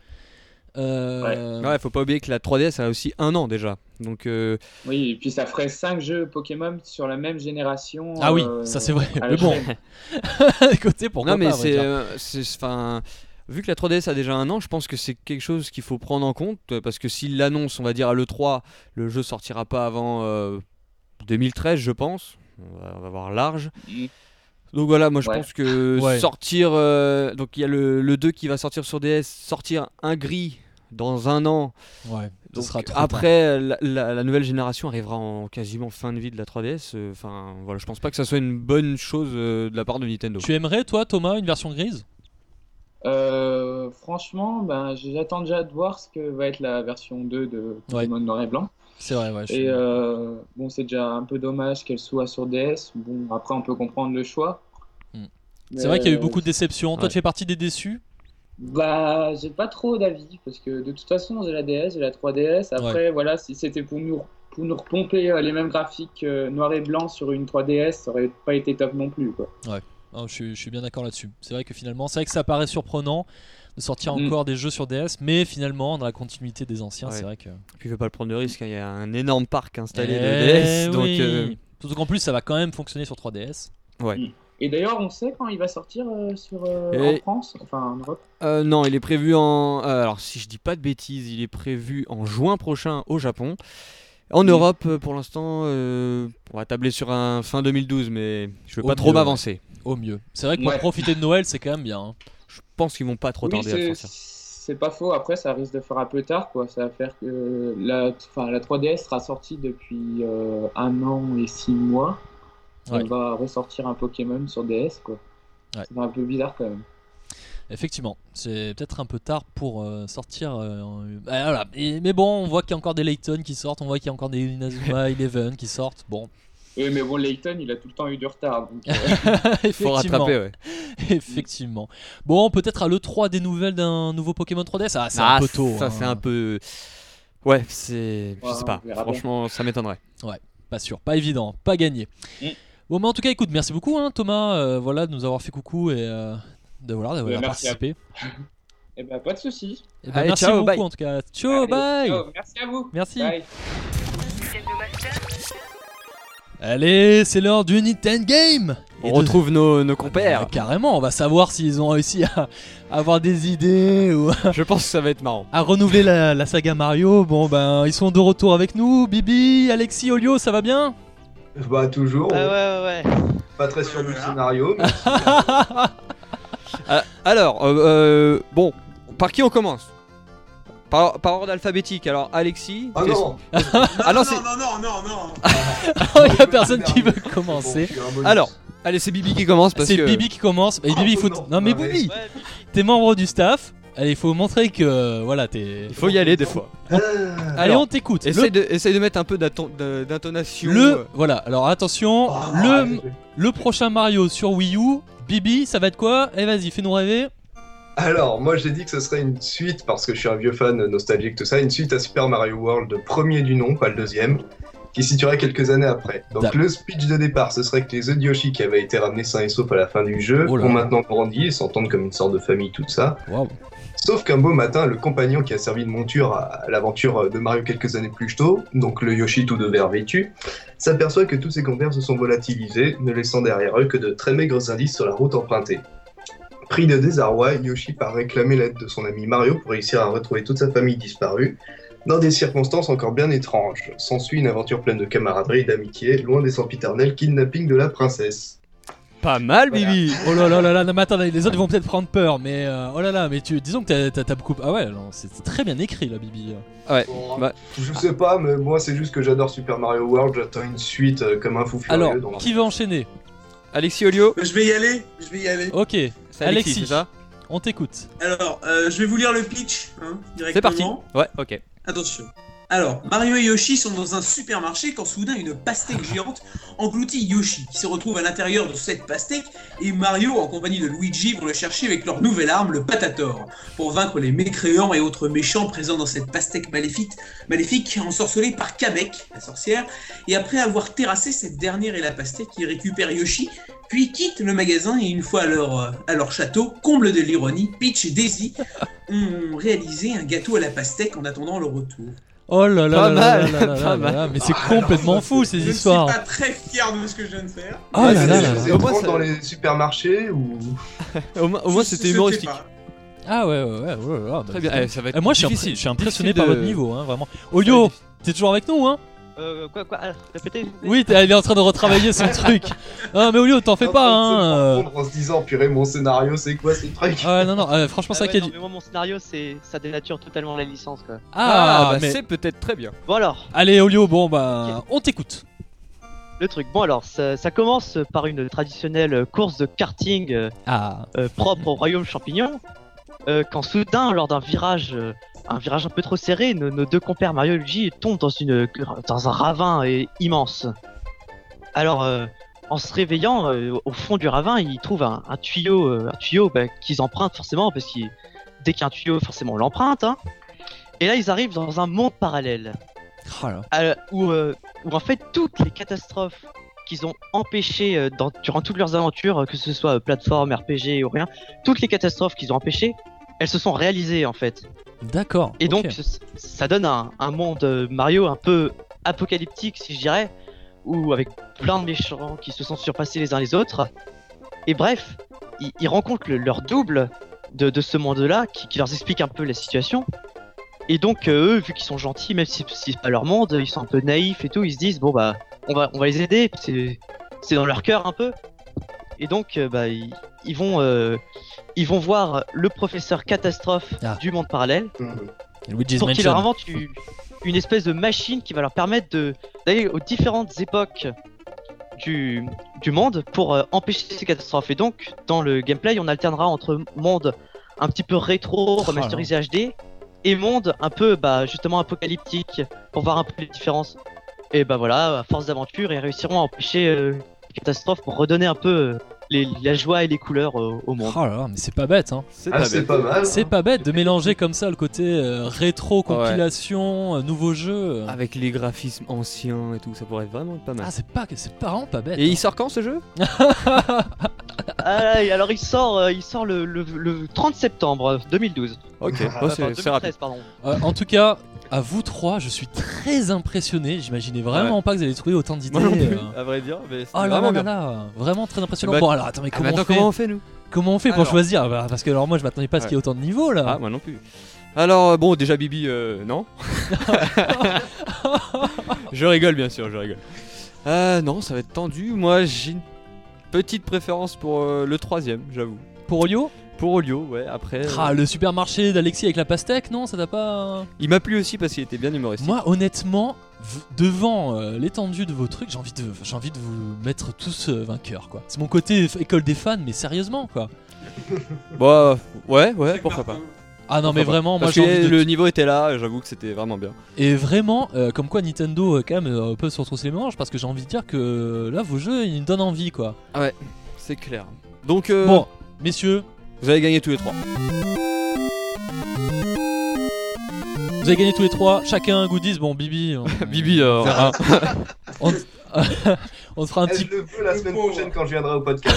Euh, Ouais, faut pas oublier que la trois D S a aussi un an déjà. Donc euh, Oui, et puis ça ferait cinq jeux Pokémon sur la même génération. Ah oui, euh, ça c'est vrai. à Mais bon, l'échelle. écoutez, pourquoi non mais pas, à vrai c'est, dire. euh, c'est, enfin, vu que la trois D S a déjà un an, je pense que c'est quelque chose qu'il faut prendre en compte euh, parce que s'il l'annonce, on va dire à l'E trois, le jeu sortira pas avant euh, deux mille treize, je pense. On va, on va voir large. Mm. Donc voilà, moi je Ouais. pense que Ouais. sortir, euh, donc il y a le, le deux qui va sortir sur D S, sortir un gris dans un an. Ouais, ce Donc sera trop tard. après, la, la- la nouvelle génération arrivera en quasiment fin de vie de la trois D S. euh, Enfin, voilà, je pense pas que ça soit une bonne chose euh, de la part de Nintendo. Tu aimerais, toi, Thomas, une version grise? Euh, franchement, ben, j'attends déjà de voir ce que va être la version deux de Pokémon Noir et Blanc. C'est vrai, ouais. je suis- Et euh, bon, c'est déjà un peu dommage qu'elle soit sur D S. Bon, après, on peut comprendre le choix. Mm. Mais, C'est vrai qu'il y a eu euh, beaucoup de déceptions. Toi, ouais. tu fais partie des déçus? Bah, j'ai pas trop d'avis parce que de toute façon, j'ai la D S, j'ai la trois D S. Après, voilà, si c'était pour nous, pour nous repomper euh, les mêmes graphiques euh, noir et blanc sur une trois D S, ça aurait pas été top non plus, quoi. Ah, je, suis, je suis bien d'accord là-dessus. C'est vrai que finalement, c'est vrai que ça paraît surprenant de sortir Mm. encore des jeux sur D S, mais finalement, dans la continuité des anciens, Ouais. c'est vrai que. Puis il veut pas le prendre de risque, hein, il y a un énorme parc installé Eh de D S. Donc, oui. euh, Surtout qu'en plus, ça va quand même fonctionner sur trois D S. Et d'ailleurs, on sait quand il va sortir euh, sur, euh, Et- en France, enfin en Europe. euh, non, il est prévu en. euh, alors, si je dis pas de bêtises, il est prévu en juin prochain au Japon. En Mm. Europe, euh, pour l'instant, euh, on va tabler sur un fin deux mille douze, mais je veux Au pas trop mieux, m'avancer. Au mieux. C'est vrai que pour Ouais. profiter de Noël, c'est quand même bien. hein. Je pense qu'ils vont pas trop Oui, tarder à le c'est sortir. c'est pas faux. Après, ça risque de faire un peu tard, quoi. Ça va faire que la, enfin, la trois D S sera sortie depuis euh, un an et six mois. Ouais. On va ressortir un Pokémon sur D S, quoi. Ouais. C'est un peu bizarre quand même. Effectivement, c'est peut-être un peu tard pour euh, sortir. euh, en- Ah, voilà. Et- mais bon, on voit qu'il y a encore des Layton qui sortent, on voit qu'il y a encore des Inazuma Eleven qui sortent. Bon, Oui, mais bon, Layton, il a tout le temps eu du retard. Donc, euh, Faut effectivement. rattraper, ouais. Effectivement. Bon, peut-être à l'E trois des nouvelles d'un nouveau Pokémon trois D S. Ah, c'est un peu tôt. Ça, hein. c'est un peu. Ouais, c'est. Je Ouais, sais pas. on verra bien. Franchement, ça m'étonnerait. Pas sûr, pas évident, pas gagné. Mm. Bon, mais en tout cas, écoute, merci beaucoup, hein, Thomas, euh, voilà, de nous avoir fait coucou et euh, de voilà, d'avoir Ouais, merci à participé. eh ben, pas de soucis. Eh ben, Allez, merci ciao, beaucoup bye. en tout cas. Ciao, Allez, bye. ciao, merci à vous. Merci. Bye. Nintendo Master. Allez, c'est l'heure du Nintendo Game. On Et de- retrouve nos, nos Ah, compères. carrément, on va savoir s'ils ont réussi à avoir des idées ou Je pense que ça va être marrant. à renouveler la, la saga Mario. Bon ben, ils sont de retour avec nous. Bibi, Alexis, Olio, ça va bien? Bah toujours, Ouais, ouais, ouais, ouais. pas très sûr du Voilà. scénario, mais Ah, alors, euh, euh, bon, par qui on commence? Par, par ordre alphabétique. Alors, Alexis. ah qu'est-ce- non. Ah non, c'est- non, non, non, non, non. Il y a personne qui veut commencer. Bon, je suis un bonus. Alors, allez, c'est Bibi qui commence parce C'est que. Bibi qui commence. Et Oh, Bibi, il faut. non. Non mais Non, mais- Bibi, Ouais, t'es membre du staff. Allez, il faut montrer que voilà, t'es. Il faut y aller des fois. Ah, Allez, Alors, on t'écoute. Essaye Le, de, essaye de mettre un peu d'aton- de- d'intonation. le- voilà. Alors attention, ah, le ouais. le prochain Mario sur Wii U. Bibi, ça va être quoi? Eh vas-y, fais-nous rêver. Alors, moi j'ai dit que ce serait une suite, parce que je suis un vieux fan nostalgique, tout ça, une suite à Super Mario World, premier du nom, pas le deuxième, qui se situerait quelques années après. Donc D'accord. le speech de départ, ce serait que les œufs de Yoshi qui avaient été ramenés sains et saufs à la fin du jeu Oh là ont là. maintenant grandi et s'entendent comme une sorte de famille, tout ça. Waouh. Sauf qu'un beau matin, le compagnon qui a servi de monture à l'aventure de Mario quelques années plus tôt, donc le Yoshi tout de vert vêtu, s'aperçoit que tous ses compères se sont volatilisés, ne laissant derrière eux que de très maigres indices sur la route empruntée. Pris de désarroi, Yoshi part réclamer l'aide de son ami Mario pour réussir à retrouver toute sa famille disparue, dans des circonstances encore bien étranges. S'ensuit une aventure pleine de camaraderie et d'amitié, loin des sempiternels kidnapping de la princesse. Pas mal, Voilà. Bibi. Oh là là là là, non, mais attends, les autres vont peut-être prendre peur, mais euh, oh là là, mais tu, disons que t'as- t'as t'as beaucoup. Ah ouais, non, c'est c'est très bien écrit là, Bibi. Ouais. Bon, Bah, Je sais pas, mais moi c'est juste que j'adore Super Mario World, j'attends une suite euh, comme un fou furieux. Alors, donc- qui veut enchaîner? Alexis Olio. Je vais y aller, je vais y aller. Ok, C'est Alexis, Alexis. c'est ça? on t'écoute. Alors, euh, je vais vous lire le pitch, hein, directement. C'est parti. Ouais, ok. Attention. Alors, Mario et Yoshi sont dans un supermarché quand soudain une pastèque géante engloutit Yoshi, qui se retrouve à l'intérieur de cette pastèque, et Mario, en compagnie de Luigi, vont le chercher avec leur nouvelle arme, le Patator, pour vaincre les mécréants et autres méchants présents dans cette pastèque maléfique, maléfique ensorcelée par Kamek, la sorcière, et après avoir terrassé cette dernière et la pastèque, ils récupèrent Yoshi, puis quittent le magasin, et une fois à leur, euh, à leur château, comble de l'ironie, Peach et Daisy ont réalisé un gâteau à la pastèque en attendant le retour. Oh là là Pas là là mal, là là là pas là mal. là, mais c'est Ah, complètement alors, fou ça, ces Je ne histoires. suis pas très fier de ce que je viens de faire. Oh là c'est là des là choses là. Au moins, étranges ça- dans les supermarchés ou. Au moins, au moins, Je- c'était je humoristique. sais pas. Ah ouais, ouais, ouais, ouais, ouais, bah, Très bien. Eh, ça va être Eh, moi je suis, impré- difficile. je suis impressionné Difficile par de- votre niveau, hein, vraiment. Olio, t'es toujours avec nous, hein? Euh, quoi, quoi, ah, répétez. Oui, t'es- il est en train de retravailler son truc. Non mais Olio, t'en fais pas, hein. euh. En se disant, purée, mon scénario, c'est quoi ce truc? Ah ouais, non, non, euh, franchement, Ah ça ouais, qui est non, du- mais moi, mon scénario, c'est ça dénature totalement la licence, quoi. Ah, Ah, bah mais. c'est peut-être très bien. Bon alors, Allez, Olio, bon bah, on t'écoute. le truc. Bon alors, ça, ça commence par une traditionnelle course de karting euh, Ah, euh, propre au royaume champignon. Euh, quand soudain, lors d'un virage, euh, un virage un peu trop serré, nos, nos deux compères Mario et Luigi tombent dans une dans un ravin euh, immense. Alors, euh, en se réveillant, euh, au fond du ravin, ils trouvent un, un tuyau, euh, un tuyau bah, qu'ils empruntent forcément parce que dès qu'il y a un tuyau, forcément, on l'emprunte. Hein. Et là, ils arrivent dans un monde parallèle oh là. euh, où, euh, où en fait toutes les catastrophes qu'ils ont empêchées euh, dans, durant toutes leurs aventures, euh, que ce soit euh, plateforme, R P G ou rien, toutes les catastrophes qu'ils ont empêchées, elles se sont réalisées en fait. D'accord. Et ok. donc c- ça donne un, un monde euh, Mario un peu apocalyptique si je dirais, où avec plein de méchants qui se sont surpassés les uns les autres. Et bref, ils, ils rencontrent le- leur double de, de ce monde-là qui, qui leur explique un peu la situation. Et donc euh, eux, vu qu'ils sont gentils, même si, si c'est pas leur monde, ils sont un peu naïfs et tout, ils se disent bon bah on va on va les aider, c'est c'est dans leur cœur un peu. Et donc euh, bah ils, ils vont euh, ils vont voir le professeur catastrophe Ah. du monde parallèle Mhm. Luigi's pour qu'il leur Mansion. invente une, une espèce de machine qui va leur permettre de d'aller aux différentes époques du, du monde pour euh, empêcher ces catastrophes. Et donc, dans le gameplay, on alternera entre monde un petit peu rétro, Oh remasterisé H D, et monde un peu bah, justement apocalyptique pour voir un peu les différences. Et bah voilà, à force d'aventure, ils réussiront à empêcher euh, les catastrophes pour redonner un peu euh, les, la joie et les couleurs euh, au monde. Oh là là, mais c'est pas bête, hein. C'est Ah, pas c'est bête. pas mal. C'est pas bête de mélanger comme ça le côté euh, rétro, compilation, euh, nouveau jeu. euh. Avec les graphismes anciens et tout, ça pourrait vraiment être pas mal. Ah, c'est pas, c'est pas vraiment pas bête. Et hein. il sort quand ce jeu? Ah, et alors il sort, euh, il sort le, le, le trente septembre deux mille douze. Ok, Ah, oh, Enfin, c'est deux c'est mille rapide. treize, pardon. Euh, en tout cas, à vous trois, je suis très impressionné. J'imaginais vraiment Ouais. pas que vous alliez trouver autant d'idées. Moi non plus, euh. à vrai dire, mais c'était Oh là vraiment là là bien. là, vraiment très impressionnant. Bah, Bon alors attends, mais Ah, comment, mais attends, on fait comment on fait nous Comment on fait pour Alors. choisir Bah, parce que alors moi je m'attendais pas à ce qu'il y ait Ouais. autant de niveaux là. Ah, moi non plus. Alors, euh, bon, déjà Bibi, euh, non. Je rigole, bien sûr, je rigole. Euh, non, ça va être tendu. Moi, j'ai une petite préférence pour euh, le troisième, j'avoue. Pour Olio Pour Olio, ouais, après. euh, Ah, le supermarché d'Alexis avec la pastèque, non, ça t'a pas. Il m'a plu aussi parce qu'il était bien humoristique. Moi, honnêtement, v- devant euh, l'étendue de vos trucs, j'ai envie de, j'ai envie de vous mettre tous euh, vainqueurs, quoi. C'est mon côté f- école des fans, mais sérieusement, quoi. Bah, ouais, ouais, Chaque pourquoi pas. Martin. Ah non, mais Pourquoi pas. vraiment, moi Parce j'ai que envie de. le niveau était là, j'avoue que c'était vraiment bien. Et vraiment, euh, comme quoi Nintendo, euh, quand même, euh, peut se retrousser les manches, parce que j'ai envie de dire que euh, là, vos jeux, ils me donnent envie, quoi. C'est clair. Donc, euh, Bon, messieurs, vous avez gagné tous les trois. vous avez gagné tous les trois, chacun un goodies. Bon, Bibi, on, Bibi, euh, on verra. on, on te fera un Eh, petit. je le veux la Le semaine pauvre. prochaine quand je viendrai au podcast.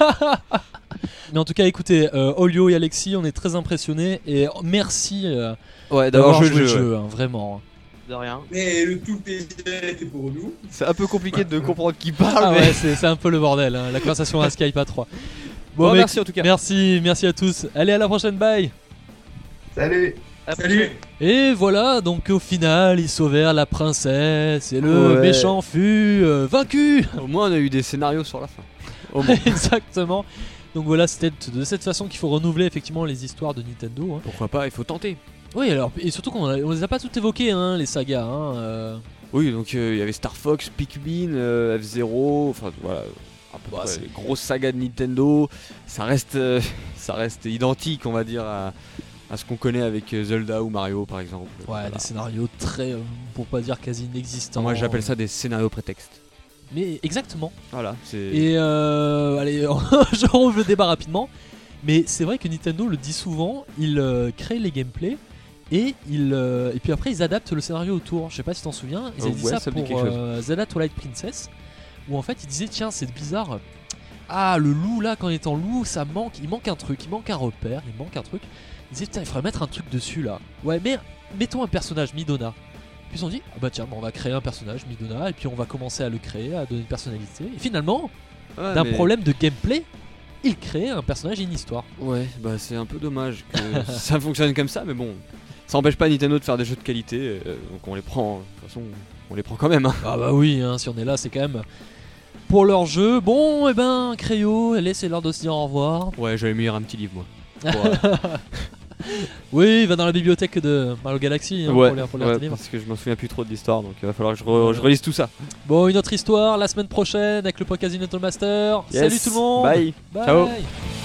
Mais en tout cas, écoutez, euh, Olio et Alexis, on est très impressionnés et merci euh, ouais, d'avoir d'avoir joué joué le le jeu. jeu, hein, vraiment. De rien. Mais le tout le plaisir était pour nous. C'est un peu compliqué de comprendre qui parle, Ah mais. ouais, c'est c'est un peu le bordel, hein, la conversation à Skype à trois. Bon, mec, merci en tout cas. merci, merci à tous. Allez, à la prochaine, bye. Salut. À la Salut. Et voilà, donc au final, ils sauvèrent la princesse et le Ouais. méchant fut euh, vaincu. Au moins, on a eu des scénarios sur la fin. Au moins. Exactement. Donc voilà, c'était de cette façon qu'il faut renouveler effectivement les histoires de Nintendo. hein. Pourquoi pas, il faut tenter. Oui, alors et surtout qu'on a- on les a pas toutes évoquées, hein, les sagas. Hein, euh. Oui, donc euh, il y avait Star Fox, Pikmin, euh, F zéro, enfin voilà, à peu Bah, près c'est- les grosses sagas de Nintendo. Ça reste, euh, ça reste identique, on va dire, à, à ce qu'on connaît avec euh, Zelda ou Mario, par exemple. Ouais, Voilà. des scénarios très, euh, pour pas dire quasi inexistants. Moi, j'appelle ça des scénarios prétextes. Mais exactement. Voilà, c'est. Et euh, allez, je rouvre le débat rapidement. Mais c'est vrai que Nintendo le dit souvent, il euh, crée les gameplays et il euh, et puis après ils adaptent le scénario autour. Je sais pas si t'en souviens, ils Oh, avaient dit ouais, ça ça me dit pour quelque chose. euh, Zelda Twilight Princess, où en fait ils disaient tiens c'est bizarre. Ah le loup là quand il est en loup ça manque, il manque un truc, il manque un repère, il manque un truc. Ils disaient putain il faudrait mettre un truc dessus là. Ouais mais mettons un personnage Midona. Puis ils se sont dit ah bah tiens bon, on va créer un personnage Midona et puis on va commencer à le créer, à donner une personnalité. Et finalement Ouais, d'un mais- problème de gameplay, il crée un personnage et une histoire. Ouais, bah c'est un peu dommage que ça fonctionne comme ça, mais bon, ça empêche pas Nintendo de faire des jeux de qualité, euh, donc on les prend, de toute façon, on les prend quand même. Hein. Ah bah oui, hein, si on est là, c'est quand même pour leur jeu. Bon, et ben, Créo, laissez-leur de se dire au revoir. Ouais, j'allais me lire un petit livre, moi. Pour, euh, Oui, il va dans la bibliothèque de Mario Galaxy hein, ouais, pour lire, pour lire ouais, tes livres. parce que je m'en souviens plus trop de l'histoire, donc il va falloir que je, re- je relise tout ça. Bon, une autre histoire la semaine prochaine avec le podcast Nintendo Master. Yes, Salut tout le monde. bye. Bye. Ciao.